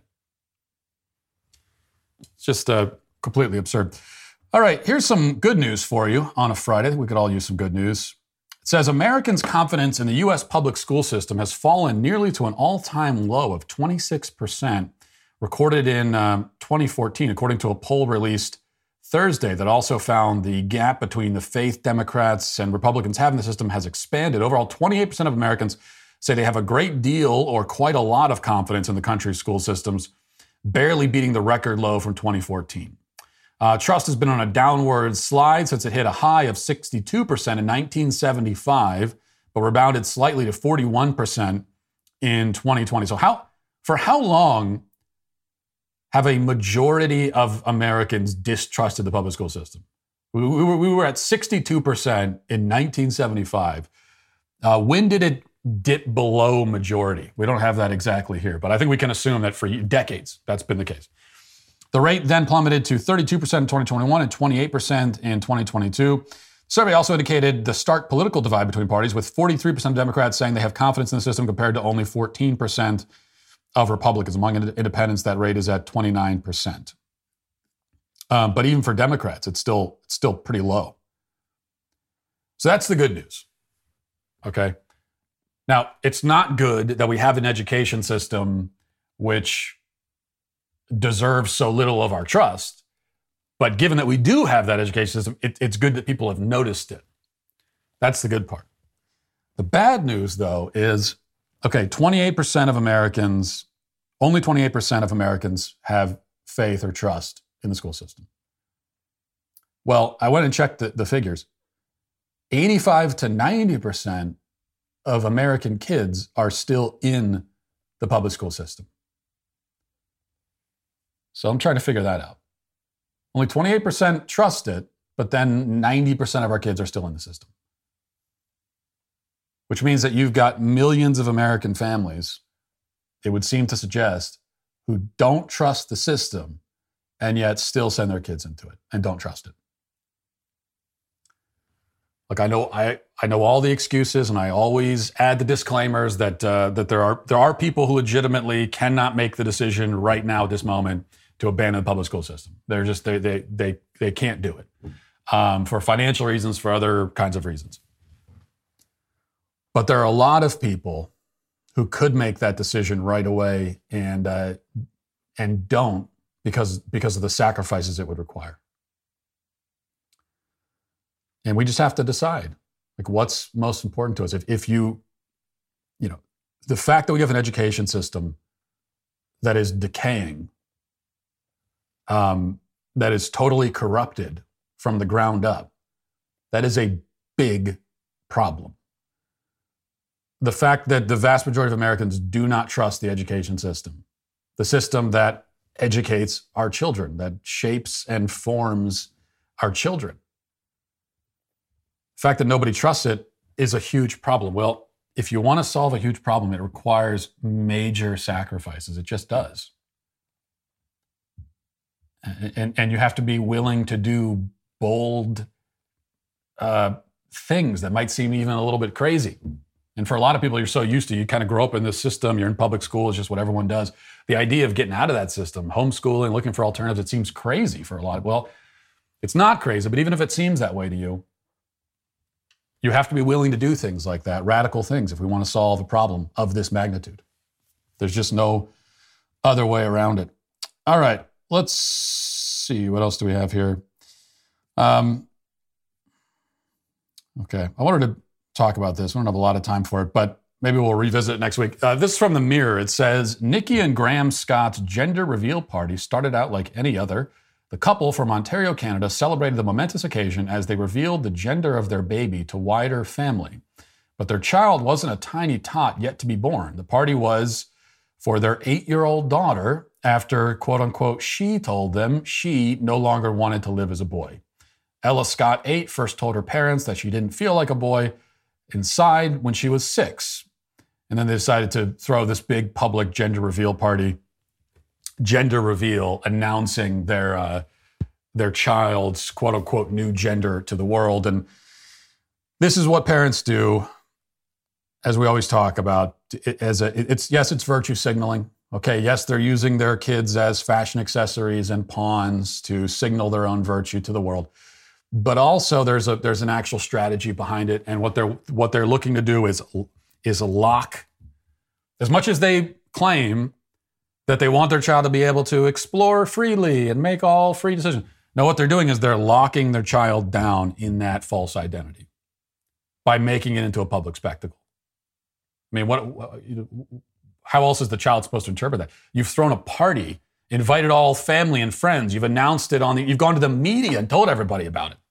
It's just uh, completely absurd. All right, here's some good news for you on a Friday. We could all use some good news. It says Americans' confidence in the U S public school system has fallen nearly to an all-time low of twenty-six percent, recorded in um, twenty fourteen, according to a poll released Thursday that also found the gap between the faith Democrats and Republicans have in the system has expanded. Overall, twenty-eight percent of Americans say they have a great deal or quite a lot of confidence in the country's school systems, barely beating the record low from twenty fourteen. Uh, trust has been on a downward slide since it hit a high of sixty-two percent in nineteen seventy-five, but rebounded slightly to forty-one percent in twenty twenty. So how, for how long have a majority of Americans distrusted the public school system? We, we, were, we were at sixty-two percent in nineteen seventy-five. Uh, when did it dip below majority? We don't have that exactly here, but I think we can assume that for decades that's been the case. The rate then plummeted to thirty-two percent in twenty twenty-one and twenty-eight percent in twenty twenty-two. The survey also indicated the stark political divide between parties, with forty-three percent of Democrats saying they have confidence in the system compared to only fourteen percent of Republicans. Among independents, that rate is at twenty-nine percent. Um, but even for Democrats, it's still, it's still pretty low. So that's the good news. Okay. Now, it's not good that we have an education system which deserves so little of our trust. But given that we do have that education system, it, it's good that people have noticed it. That's the good part. The bad news, though, is, okay, twenty-eight percent of Americans, only twenty-eight percent of Americans have faith or trust in the school system. Well, I went and checked the, the figures. eighty-five to ninety percent of American kids are still in the public school system. So I'm trying to figure that out. Only twenty-eight percent trust it, but then ninety percent of our kids are still in the system. Which means that you've got millions of American families, it would seem to suggest, who don't trust the system and yet still send their kids into it and don't trust it. Look, I know I, I know all the excuses, and I always add the disclaimers that uh, that there are there are people who legitimately cannot make the decision right now at this moment to abandon the public school system. They're just they they they they can't do it um, for financial reasons, for other kinds of reasons. But there are a lot of people who could make that decision right away and uh, and don't because because of the sacrifices it would require. And we just have to decide, like, what's most important to us. If if you, you know, the fact that we have an education system that is decaying, um, that is totally corrupted, from the ground up. That is a big problem. The fact that the vast majority of Americans do not trust the education system, the system that educates our children, that shapes and forms our children. The fact that nobody trusts it is a huge problem. Well, if you want to solve a huge problem, it requires major sacrifices. It just does. And, and, and you have to be willing to do bold uh, things that might seem even a little bit crazy. And for a lot of people, you're so used to, you kind of grow up in this system, you're in public school, it's just what everyone does. The idea of getting out of that system, homeschooling, looking for alternatives, it seems crazy for a lot. Well, it's not crazy, but even if it seems that way to you, you have to be willing to do things like that, radical things, if we want to solve a problem of this magnitude. There's just no other way around it. All right, let's see. What else do we have here? Um, okay, I wanted to talk about this. We don't have a lot of time for it, but maybe we'll revisit it next week. Uh, this is from the Mirror. It says, Nikki and Graham Scott's gender reveal party started out like any other. The couple from Ontario, Canada, celebrated the momentous occasion as they revealed the gender of their baby to wider family. But their child wasn't a tiny tot yet to be born. The party was for their eight-year-old daughter after, quote unquote, she told them she no longer wanted to live as a boy. Ella Scott, eight, first told her parents that she didn't feel like a boy inside when she was six. And then they decided to throw this big public gender reveal party, gender reveal, announcing their uh, their child's quote unquote new gender to the world. And this is what parents do, as we always talk about. As a, it's yes, it's virtue signaling. Okay, yes, they're using their kids as fashion accessories and pawns to signal their own virtue to the world. But also, there's a there's an actual strategy behind it, and what they're what they're looking to do is is lock, as much as they claim that they want their child to be able to explore freely and make all free decisions. No, what they're doing is they're locking their child down in that false identity by making it into a public spectacle. I mean, what? How else is the child supposed to interpret that? You've thrown a party, invited all family and friends. You've announced it on the, you've gone to the media and told everybody about it.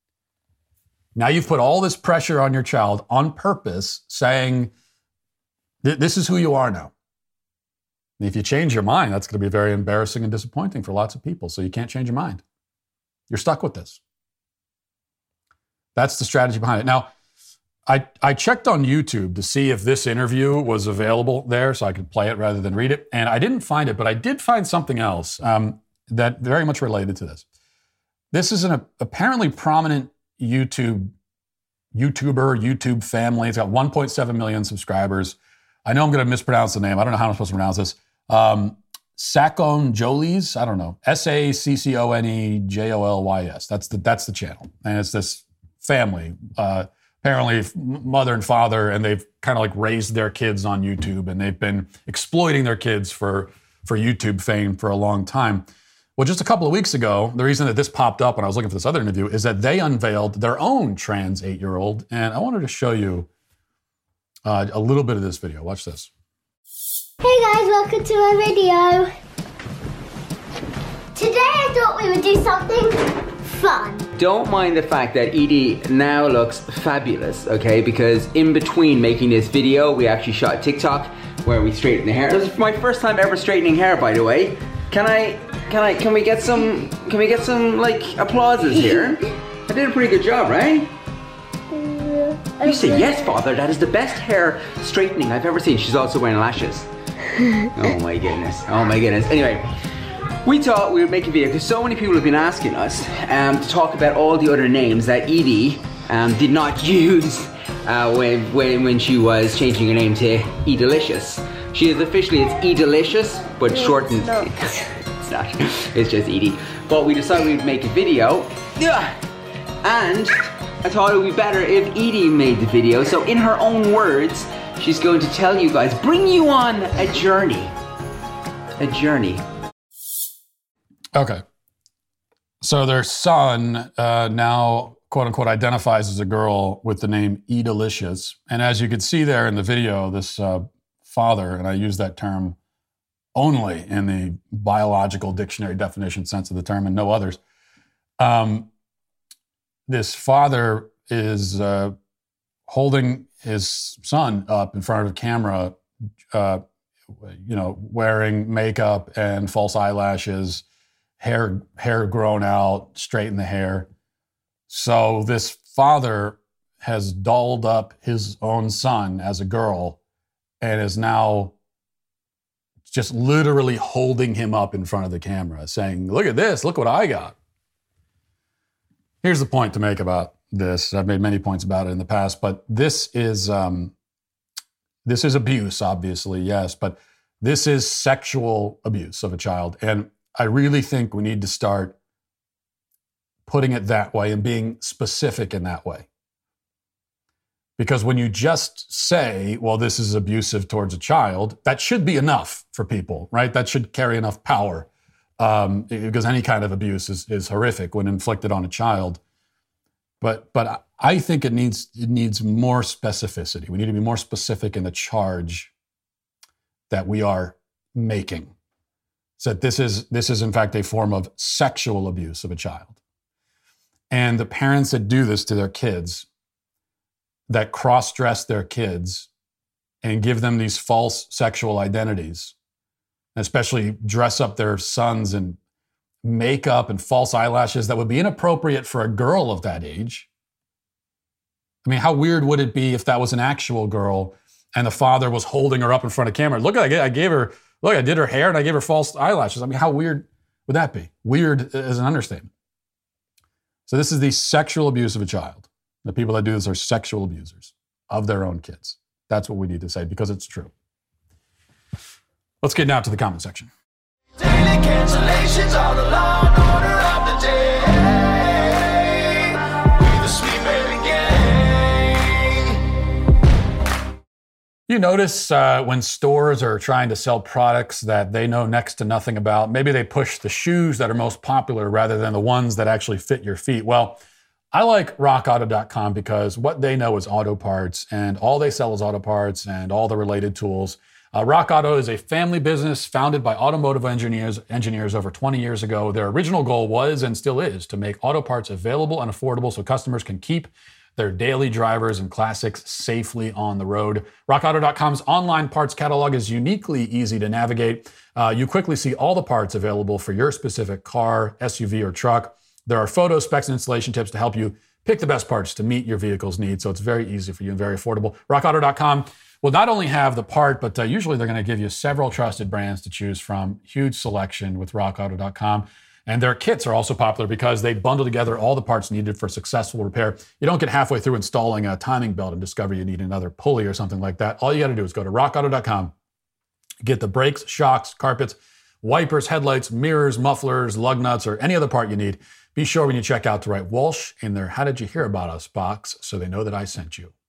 Now you've put all this pressure on your child on purpose, saying, this is who you are now. And if you change your mind, that's going to be very embarrassing and disappointing for lots of people. So you can't change your mind. You're stuck with this. That's the strategy behind it. Now, I, I checked on YouTube to see if this interview was available there so I could play it rather than read it. And I didn't find it, but I did find something else um, that very much related to this. This is an apparently prominent YouTube, YouTuber, YouTube family. It's got one point seven million subscribers. I know I'm going to mispronounce the name. I don't know how I'm supposed to pronounce this. Um, Saccone Jolys. I don't know. S A C C O N E J O L Y S. That's the that's the channel. And it's this family, uh, apparently mother and father, and they've kind of like raised their kids on YouTube, and they've been exploiting their kids for, for YouTube fame for a long time. Well, just a couple of weeks ago, the reason that this popped up when I was looking for this other interview is that they unveiled their own trans eight-year-old, and I wanted to show you Uh, a little bit of this video. Watch this. Hey guys, welcome to my video. Today I thought we would do something fun. Don't mind the fact that Edie now looks fabulous, okay? Because in between making this video, we actually shot a TikTok where we straightened the hair. This is my first time ever straightening hair, by the way. Can I, can I, can we get some, can we get some like applauses here? I did a pretty good job, right? You say yes, Father. That is the best hair straightening I've ever seen. She's also wearing lashes. Oh my goodness. Oh my goodness. Anyway, we thought we would make a video because so many people have been asking us um, to talk about all the other names that Edie um, did not use uh, when, when when she was changing her name to E-Delicious. She is officially it's E-Delicious, but no, shortened. No. It's not. It's just Edie. But we decided we'd make a video, and I thought it would be better if Edie made the video. So in her own words, she's going to tell you guys, bring you on a journey. A journey. Okay. So their son uh, now, quote unquote, identifies as a girl with the name E-Delicious. And as you can see there in the video, this uh, father, and I use that term only in the biological dictionary definition sense of the term and no others, um, this father is uh, holding his son up in front of a camera, uh, you know, wearing makeup and false eyelashes, hair hair grown out, straighten the hair. So this father has dolled up his own son as a girl and is now just literally holding him up in front of the camera, saying, look at this, look what I got. Here's the point to make about this. I've made many points about it in the past, but this is um, this is abuse, obviously, yes, but this is sexual abuse of a child. And I really think we need to start putting it that way and being specific in that way. Because when you just say, well, this is abusive towards a child, that should be enough for people, right? That should carry enough power. Um, because any kind of abuse is, is horrific when inflicted on a child. But but I think it needs it needs more specificity. We need to be more specific in the charge that we are making. So that this is this is in fact a form of sexual abuse of a child. And the parents that do this to their kids, that cross-dress their kids and give them these false sexual identities, especially dress up their sons in makeup and false eyelashes that would be inappropriate for a girl of that age. I mean, how weird would it be if that was an actual girl and the father was holding her up in front of camera? Look, I gave her, look, I did her hair and I gave her false eyelashes. I mean, how weird would that be? Weird is an understatement. So this is the sexual abuse of a child. The people that do this are sexual abusers of their own kids. That's what we need to say because it's true. Let's get now to the comment section. Daily cancellations are the law and order of the day. We the sweet baby gang. You notice uh, when stores are trying to sell products that they know next to nothing about, maybe they push the shoes that are most popular rather than the ones that actually fit your feet. Well, I like rock auto dot com because what they know is auto parts, and all they sell is auto parts and all the related tools. Uh, Rock Auto is a family business founded by automotive engineers engineers over twenty years ago. Their original goal was and still is to make auto parts available and affordable so customers can keep their daily drivers and classics safely on the road. rock auto dot com's online parts catalog is uniquely easy to navigate. Uh, you quickly see all the parts available for your specific car, S U V, or truck. There are photo specs and installation tips to help you pick the best parts to meet your vehicle's needs, so it's very easy for you and very affordable. rock auto dot com will not only have the part, but uh, usually they're going to give you several trusted brands to choose from. Huge selection with rock auto dot com. And their kits are also popular because they bundle together all the parts needed for successful repair. You don't get halfway through installing a timing belt and discover you need another pulley or something like that. All you got to do is go to rock auto dot com, get the brakes, shocks, carpets, wipers, headlights, mirrors, mufflers, lug nuts, or any other part you need. Be sure when you check out to write Walsh in their How Did You Hear About Us box so they know that I sent you.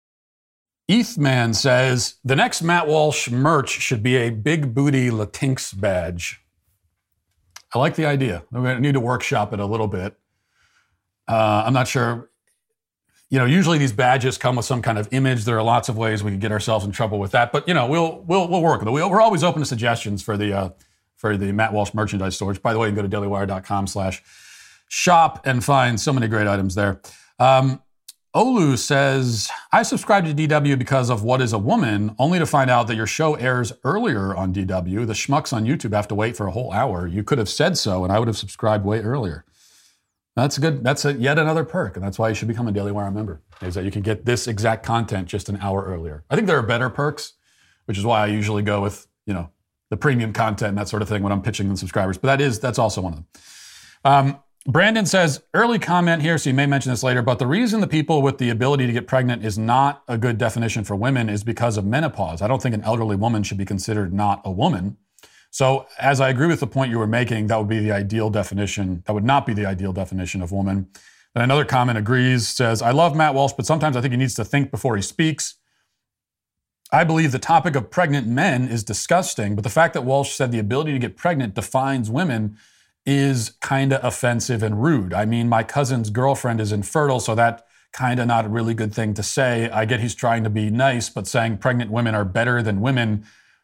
Ethman says, the next Matt Walsh merch should be a big booty Latinx badge. I like the idea. We're going to need to workshop it a little bit. Uh, I'm not sure. You know, usually these badges come with some kind of image. There are lots of ways we can get ourselves in trouble with that. But, you know, we'll we'll we'll work with it. We're always open to suggestions for the uh, for the Matt Walsh merchandise store. By the way, you can go to daily wire dot com slash shop and find so many great items there. Um, Olu says, I subscribe to D W because of What is a Woman, only to find out that your show airs earlier on D W. The schmucks on YouTube have to wait for a whole hour. You could have said so, and I would have subscribed way earlier. That's good. That's a, yet another perk, and that's why you should become a Daily Wire member, is that you can get this exact content just an hour earlier. I think there are better perks, which is why I usually go with, you know, the premium content and that sort of thing when I'm pitching the subscribers. But that is, that's also one of them. Um, Brandon says, early comment here, so you may mention this later, but the reason the people with the ability to get pregnant is not a good definition for women is because of menopause. I don't think an elderly woman should be considered not a woman. So as I agree with the point you were making, that would be the ideal definition. That would not be the ideal definition of woman. Then another comment agrees, says, I love Matt Walsh, but sometimes I think he needs to think before he speaks. I believe the topic of pregnant men is disgusting, but the fact that Walsh said the ability to get pregnant defines women is kind of offensive and rude. I mean, my cousin's girlfriend is infertile, so that kind of not a really good thing to say. I get he's trying to be nice, but saying pregnant women are better than women.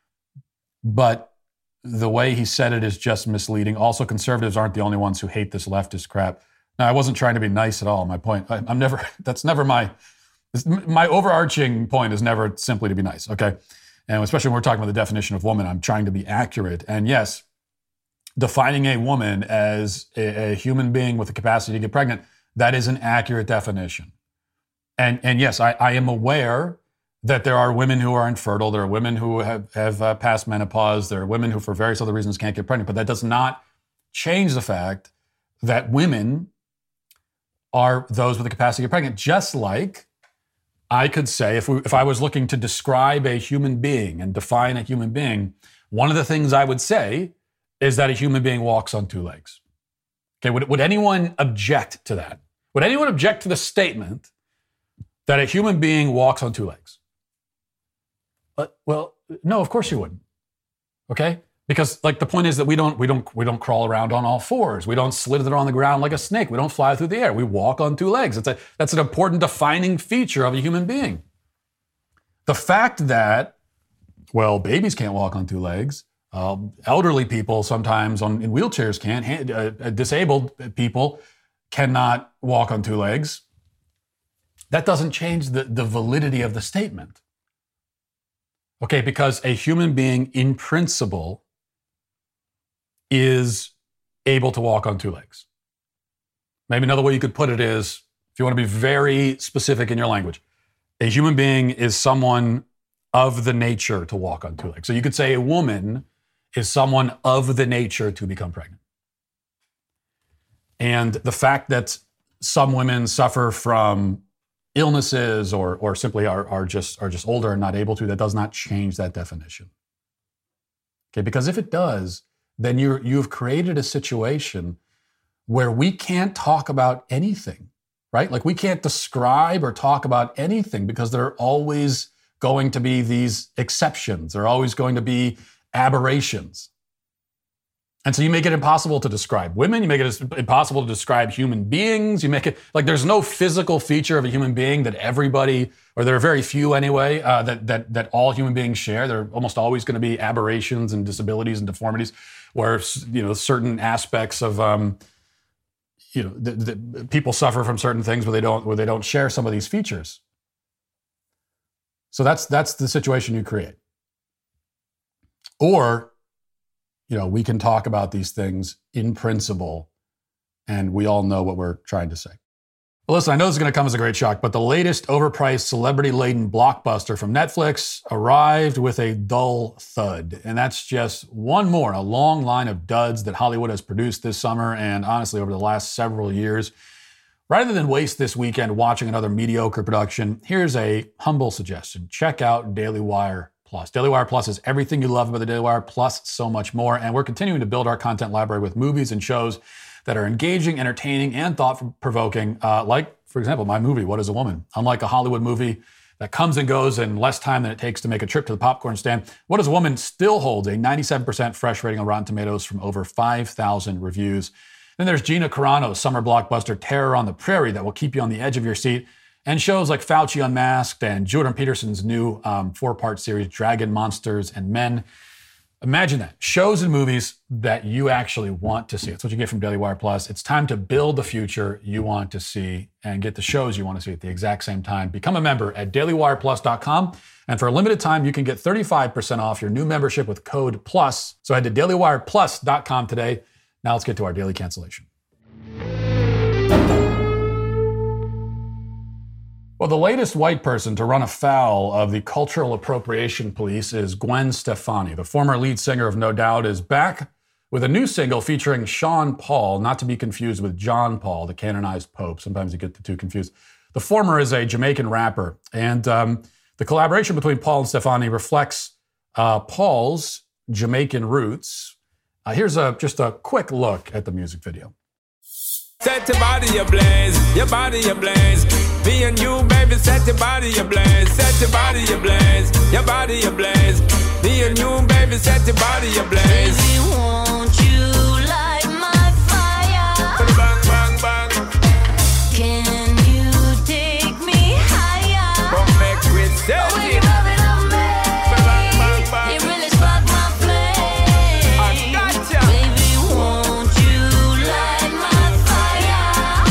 But the way he said it is just misleading. Also, conservatives aren't the only ones who hate this leftist crap. Now, I wasn't trying to be nice at all. My point, I, I'm never, that's never my, my overarching point is never simply to be nice, okay? And especially when we're talking about the definition of woman, I'm trying to be accurate. And yes, defining a woman as a, a human being with the capacity to get pregnant, that is an accurate definition. And, and yes, I, I am aware that there are women who are infertile, there are women who have, have uh, passed menopause, there are women who for various other reasons can't get pregnant, but that does not change the fact that women are those with the capacity to get pregnant. Just like I could say, if, we, if I was looking to describe a human being and define a human being, one of the things I would say is that a human being walks on two legs. Okay, would, would anyone object to that? Would anyone object to the statement that a human being walks on two legs? Uh, well, no, of course you wouldn't. Okay? Because like the point is that we don't we don't we don't crawl around on all fours. We don't slither on the ground like a snake. We don't fly through the air. We walk on two legs. It's a that's an important defining feature of a human being. The fact that, well, babies can't walk on two legs. Uh, elderly people sometimes on in wheelchairs can't. Uh, disabled people cannot walk on two legs. That doesn't change the, the validity of the statement. Okay, because a human being in principle is able to walk on two legs. Maybe another way you could put it is, if you want to be very specific in your language, a human being is someone of the nature to walk on two legs. So you could say a woman is someone of the nature to become pregnant. And the fact that some women suffer from illnesses or, or simply are, are, just, are just older and not able to, that does not change that definition. Okay, because if it does, then you're, you've created a situation where we can't talk about anything, right? Like we can't describe or talk about anything because there are always going to be these exceptions. There are always going to be aberrations. And so you make it impossible to describe women. You make it impossible to describe human beings. You make it like there's no physical feature of a human being that everybody, or there are very few anyway, uh, that that that all human beings share. There are almost always going to be aberrations and disabilities and deformities, where you know certain aspects of um, you know the, the, people suffer from certain things, where they don't where they don't share some of these features. So that's that's the situation you create. Or you know, we can talk about these things in principle, and we all know what we're trying to say. Well, listen, I know this is going to come as a great shock, but the latest overpriced, celebrity-laden blockbuster from Netflix arrived with a dull thud. And that's just one more, a long line of duds that Hollywood has produced this summer and honestly over the last several years. Rather than waste this weekend watching another mediocre production, here's a humble suggestion. Check out Daily Wire Plus. Daily Wire Plus is everything you love about the Daily Wire, plus so much more. And we're continuing to build our content library with movies and shows that are engaging, entertaining, and thought-provoking, uh, like, for example, my movie, What is a Woman? Unlike a Hollywood movie that comes and goes in less time than it takes to make a trip to the popcorn stand, What is a Woman still holds a ninety-seven percent fresh rating on Rotten Tomatoes from over five thousand reviews. Then there's Gina Carano's summer blockbuster, Terror on the Prairie, that will keep you on the edge of your seat. And shows like Fauci Unmasked and Jordan Peterson's new um, four-part series, Dragon, Monsters, and Men. Imagine that. Shows and movies that you actually want to see. That's what you get from Daily Wire Plus. It's time to build the future you want to see and get the shows you want to see at the exact same time. Become a member at daily wire plus dot com. And for a limited time, you can get thirty-five percent off your new membership with code PLUS. So head to daily wire plus dot com today. Now let's get to our daily cancellation. Well, the latest white person to run afoul of the cultural appropriation police is Gwen Stefani. The former lead singer of No Doubt is back with a new single featuring Sean Paul, not to be confused with John Paul, the canonized pope. Sometimes you get the two confused. The former is a Jamaican rapper, and um, the collaboration between Paul and Stefani reflects uh, Paul's Jamaican roots. Uh, here's a just a quick look at the music video. Set your body ablaze, your body ablaze. Me and you, baby, set your body ablaze. Set your body ablaze, your body ablaze. Me and you, baby, set your body ablaze. Baby, won't you light my fire? Bang, bang, bang. Can you take me higher? Come back with selfie. When you love it on me, bang, bang, bang. You really spark my flame. I gotcha. Baby, won't you light my fire?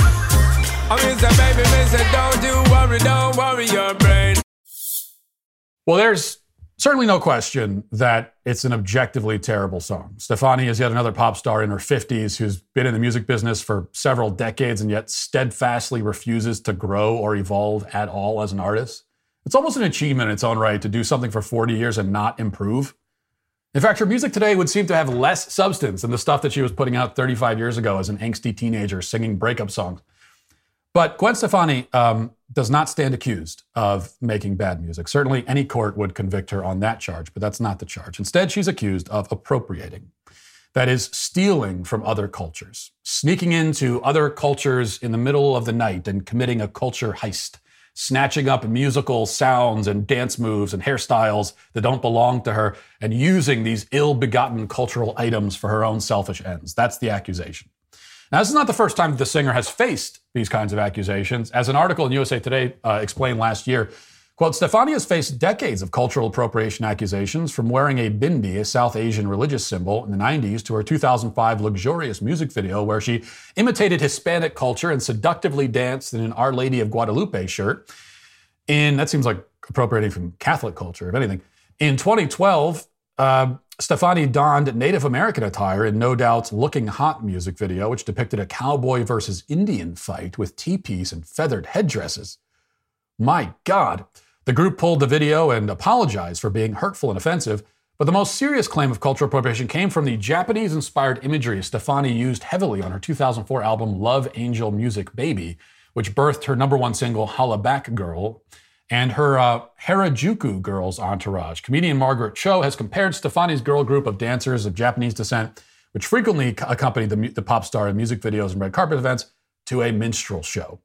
Well, there's certainly no question that it's an objectively terrible song. Stefani is yet another pop star in her fifties who's been in the music business for several decades and yet steadfastly refuses to grow or evolve at all as an artist. It's almost an achievement in its own right to do something for forty years and not improve. In fact, her music today would seem to have less substance than the stuff that she was putting out thirty-five years ago as an angsty teenager singing breakup songs. But Gwen Stefani um, does not stand accused of making bad music. Certainly any court would convict her on that charge, but that's not the charge. Instead, she's accused of appropriating. That is, stealing from other cultures, sneaking into other cultures in the middle of the night and committing a culture heist, snatching up musical sounds and dance moves and hairstyles that don't belong to her, and using these ill-begotten cultural items for her own selfish ends. That's the accusation. Now, this is not the first time that the singer has faced these kinds of accusations. As an article in U S A Today uh, explained last year, quote, Stefani has faced decades of cultural appropriation accusations, from wearing a bindi, a South Asian religious symbol, in the nineties, to her two thousand five luxurious music video where she imitated Hispanic culture and seductively danced in an Our Lady of Guadalupe shirt. In, that seems like appropriating from Catholic culture, if anything. In twenty twelve, uh, Stefani donned Native American attire in No Doubt's Looking Hot music video, which depicted a cowboy versus Indian fight with teepees and feathered headdresses. My God. The group pulled the video and apologized for being hurtful and offensive, but the most serious claim of cultural appropriation came from the Japanese-inspired imagery Stefani used heavily on her two thousand four album Love Angel Music Baby, which birthed her number one single Holla Back Girl, and her uh, Harajuku Girls entourage. Comedian Margaret Cho has compared Stefani's girl group of dancers of Japanese descent, which frequently accompanied the, the pop star in music videos and red carpet events, to a minstrel show.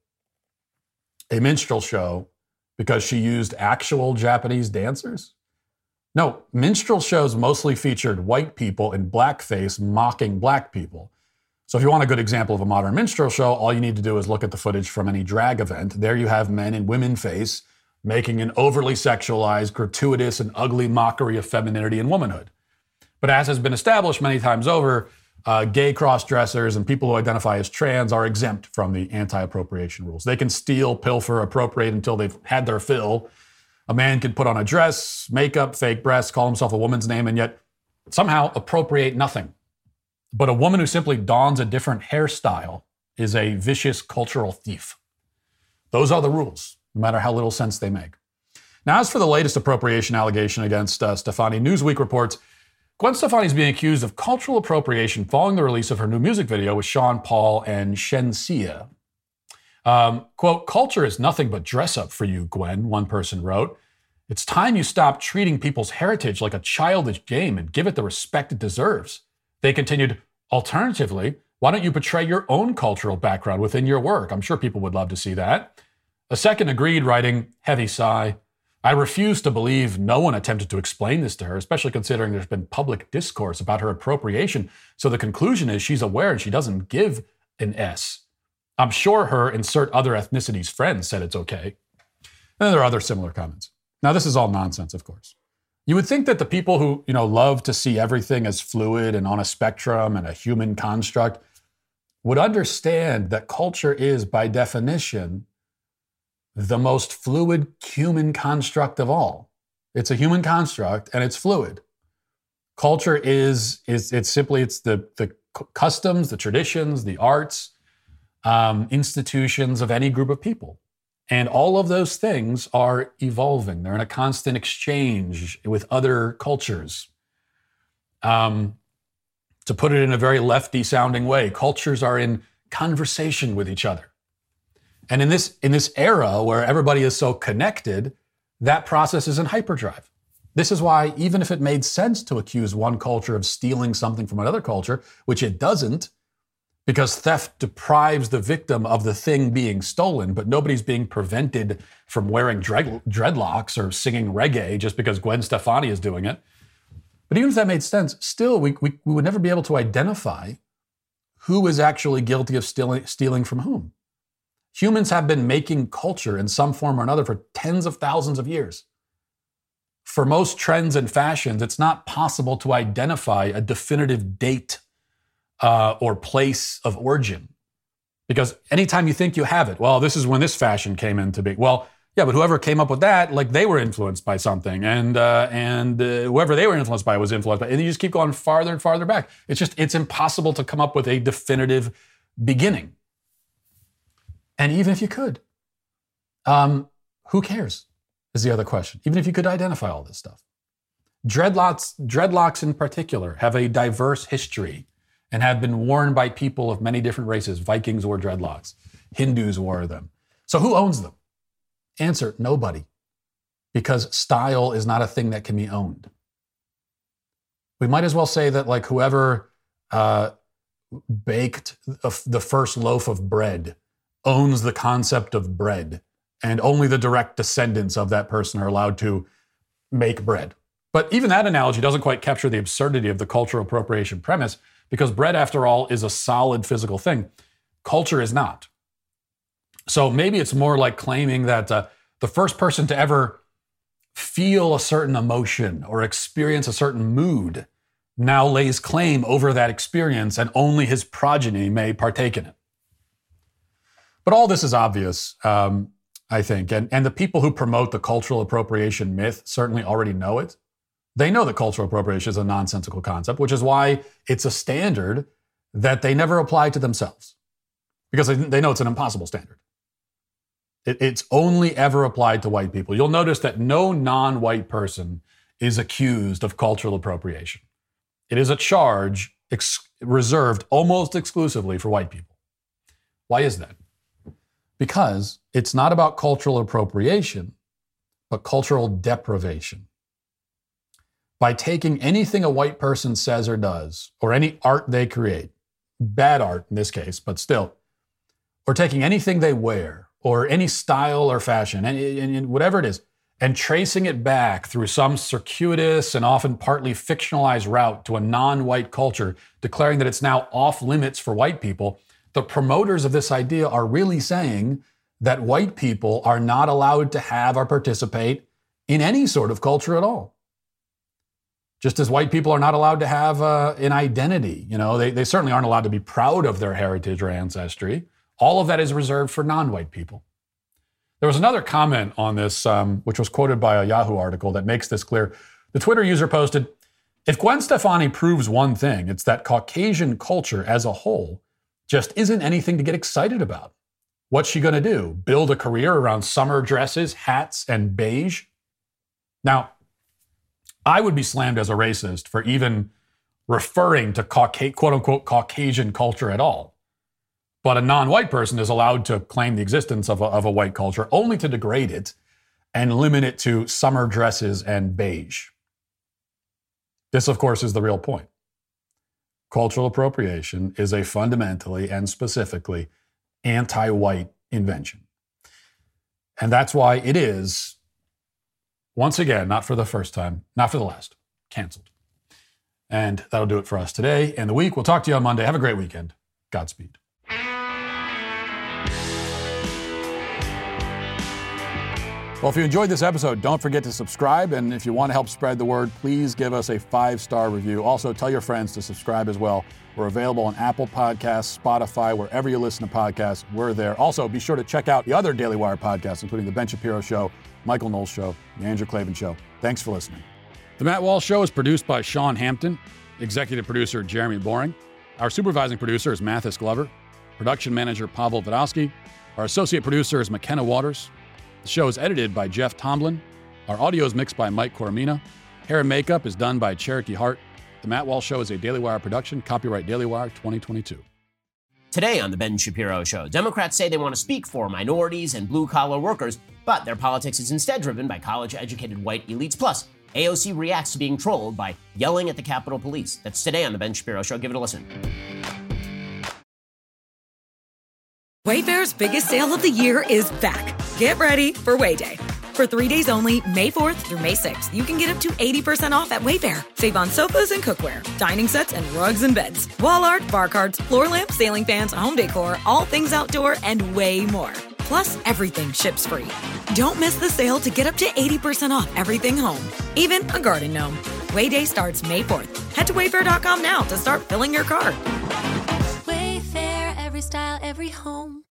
A minstrel show because she used actual Japanese dancers? No, minstrel shows mostly featured white people in blackface mocking black people. So if you want a good example of a modern minstrel show, all you need to do is look at the footage from any drag event. There you have men in women face making an overly sexualized, gratuitous, and ugly mockery of femininity and womanhood. But as has been established many times over, uh, gay cross-dressers and people who identify as trans are exempt from the anti-appropriation rules. They can steal, pilfer, appropriate until they've had their fill. A man can put on a dress, makeup, fake breasts, call himself a woman's name, and yet somehow appropriate nothing. But a woman who simply dons a different hairstyle is a vicious cultural thief. Those are the rules, no matter how little sense they make. Now, as for the latest appropriation allegation against uh, Stefani, Newsweek reports Gwen Stefani is being accused of cultural appropriation following the release of her new music video with Sean Paul and Shenseea. Um, quote, culture is nothing but dress up for you, Gwen, one person wrote. It's time you stop treating people's heritage like a childish game and give it the respect it deserves. They continued, alternatively, why don't you portray your own cultural background within your work? I'm sure people would love to see that. A second agreed, writing, heavy sigh. I refuse to believe no one attempted to explain this to her, especially considering there's been public discourse about her appropriation. So the conclusion is she's aware and she doesn't give an S. I'm sure her insert other ethnicities friends said it's okay. And there are other similar comments. Now, this is all nonsense, of course. You would think that the people who, you know, love to see everything as fluid and on a spectrum and a human construct would understand that culture is, by definition, the most fluid human construct of all. It's a human construct and it's fluid. Culture is, is it's simply, it's the, the customs, the traditions, the arts, um, institutions of any group of people. And all of those things are evolving. They're in a constant exchange with other cultures. Um, to put it in a very lefty sounding way, cultures are in conversation with each other. And in this, in this era where everybody is so connected, that process is in hyperdrive. This is why, even if it made sense to accuse one culture of stealing something from another culture, which it doesn't, because theft deprives the victim of the thing being stolen, but nobody's being prevented from wearing dread, dreadlocks or singing reggae just because Gwen Stefani is doing it. But even if that made sense, still, we, we, we would never be able to identify who is actually guilty of stealing, stealing from whom. Humans have been making culture in some form or another for tens of thousands of years. For most trends and fashions, it's not possible to identify a definitive date uh, or place of origin. Because anytime you think you have it, well, this is when this fashion came into being. Well, Yeah, but whoever came up with that, like they were influenced by something, and uh, and uh, whoever they were influenced by was influenced by, and you just keep going farther and farther back. It's just, it's impossible to come up with a definitive beginning. And even if you could, um, who cares is the other question. Even if you could identify all this stuff. Dreadlocks, dreadlocks in particular have a diverse history and have been worn by people of many different races. Vikings wore dreadlocks. Hindus wore them. So who owns them? Answer, nobody. Because style is not a thing that can be owned. We might as well say that like whoever uh, baked the first loaf of bread owns the concept of bread, and only the direct descendants of that person are allowed to make bread. But even that analogy doesn't quite capture the absurdity of the cultural appropriation premise, because bread, after all, is a solid physical thing. Culture is not. So maybe it's more like claiming that uh, the first person to ever feel a certain emotion or experience a certain mood now lays claim over that experience, and only his progeny may partake in it. But all this is obvious, um, I think, and, and the people who promote the cultural appropriation myth certainly already know it. They know that cultural appropriation is a nonsensical concept, which is why it's a standard that they never apply to themselves, because they, they know it's an impossible standard. It, it's only ever applied to white people. You'll notice that no non-white person is accused of cultural appropriation. It is a charge ex- reserved almost exclusively for white people. Why is that? Because it's not about cultural appropriation, but cultural deprivation. By taking anything a white person says or does, or any art they create, bad art in this case, but still, or taking anything they wear, or any style or fashion, and, and whatever it is, and tracing it back through some circuitous and often partly fictionalized route to a non-white culture, declaring that it's now off limits for white people, the promoters of this idea are really saying that white people are not allowed to have or participate in any sort of culture at all. Just as white people are not allowed to have uh, an identity. You know, they, they certainly aren't allowed to be proud of their heritage or ancestry. All of that is reserved for non-white people. There was another comment on this, um, which was quoted by a Yahoo article that makes this clear. The Twitter user posted, "If Gwen Stefani proves one thing, it's that Caucasian culture as a whole just isn't anything to get excited about. What's she going to do? Build a career around summer dresses, hats, and beige?" Now, I would be slammed as a racist for even referring to Cauca- quote-unquote Caucasian culture at all. But a non-white person is allowed to claim the existence of a, of a white culture only to degrade it and limit it to summer dresses and beige. This, of course, is the real point. Cultural appropriation is a fundamentally and specifically anti-white invention. And that's why it is, once again, not for the first time, not for the last, canceled. And that'll do it for us today and the week. We'll talk to you on Monday. Have a great weekend. Godspeed. Well, if you enjoyed this episode, don't forget to subscribe. And if you want to help spread the word, please give us a five-star review. Also, tell your friends to subscribe as well. We're available on Apple Podcasts, Spotify, wherever you listen to podcasts, we're there. Also, be sure to check out the other Daily Wire podcasts, including The Ben Shapiro Show, Michael Knowles Show, The Andrew Klavan Show. Thanks for listening. The Matt Walsh Show is produced by Sean Hampton, executive producer Jeremy Boring. Our supervising producer is Mathis Glover, production manager Pavel Vodowski. Our associate producer is McKenna Waters. The show is edited by Jeff Tomlin. Our audio is mixed by Mike Coromina. Hair and makeup is done by Cherokee Hart. The Matt Walsh Show is a Daily Wire production. Copyright Daily Wire twenty twenty-two. Today on The Ben Shapiro Show, Democrats say they want to speak for minorities and blue-collar workers, but their politics is instead driven by college-educated white elites. Plus, A O C reacts to being trolled by yelling at the Capitol Police. That's today on The Ben Shapiro Show. Give it a listen. Wayfair's biggest sale of the year is back. Get ready for Wayday. For three days only, May fourth through May sixth, you can get up to eighty percent off at Wayfair. Save on sofas and cookware, dining sets and rugs and beds, wall art, bar cards, floor lamps, ceiling fans, home decor, all things outdoor, and way more. Plus, everything ships free. Don't miss the sale to get up to eighty percent off everything home, even a garden gnome. Wayday starts May fourth. Head to wayfair dot com now to start filling your cart. Wayfair, every style, every home.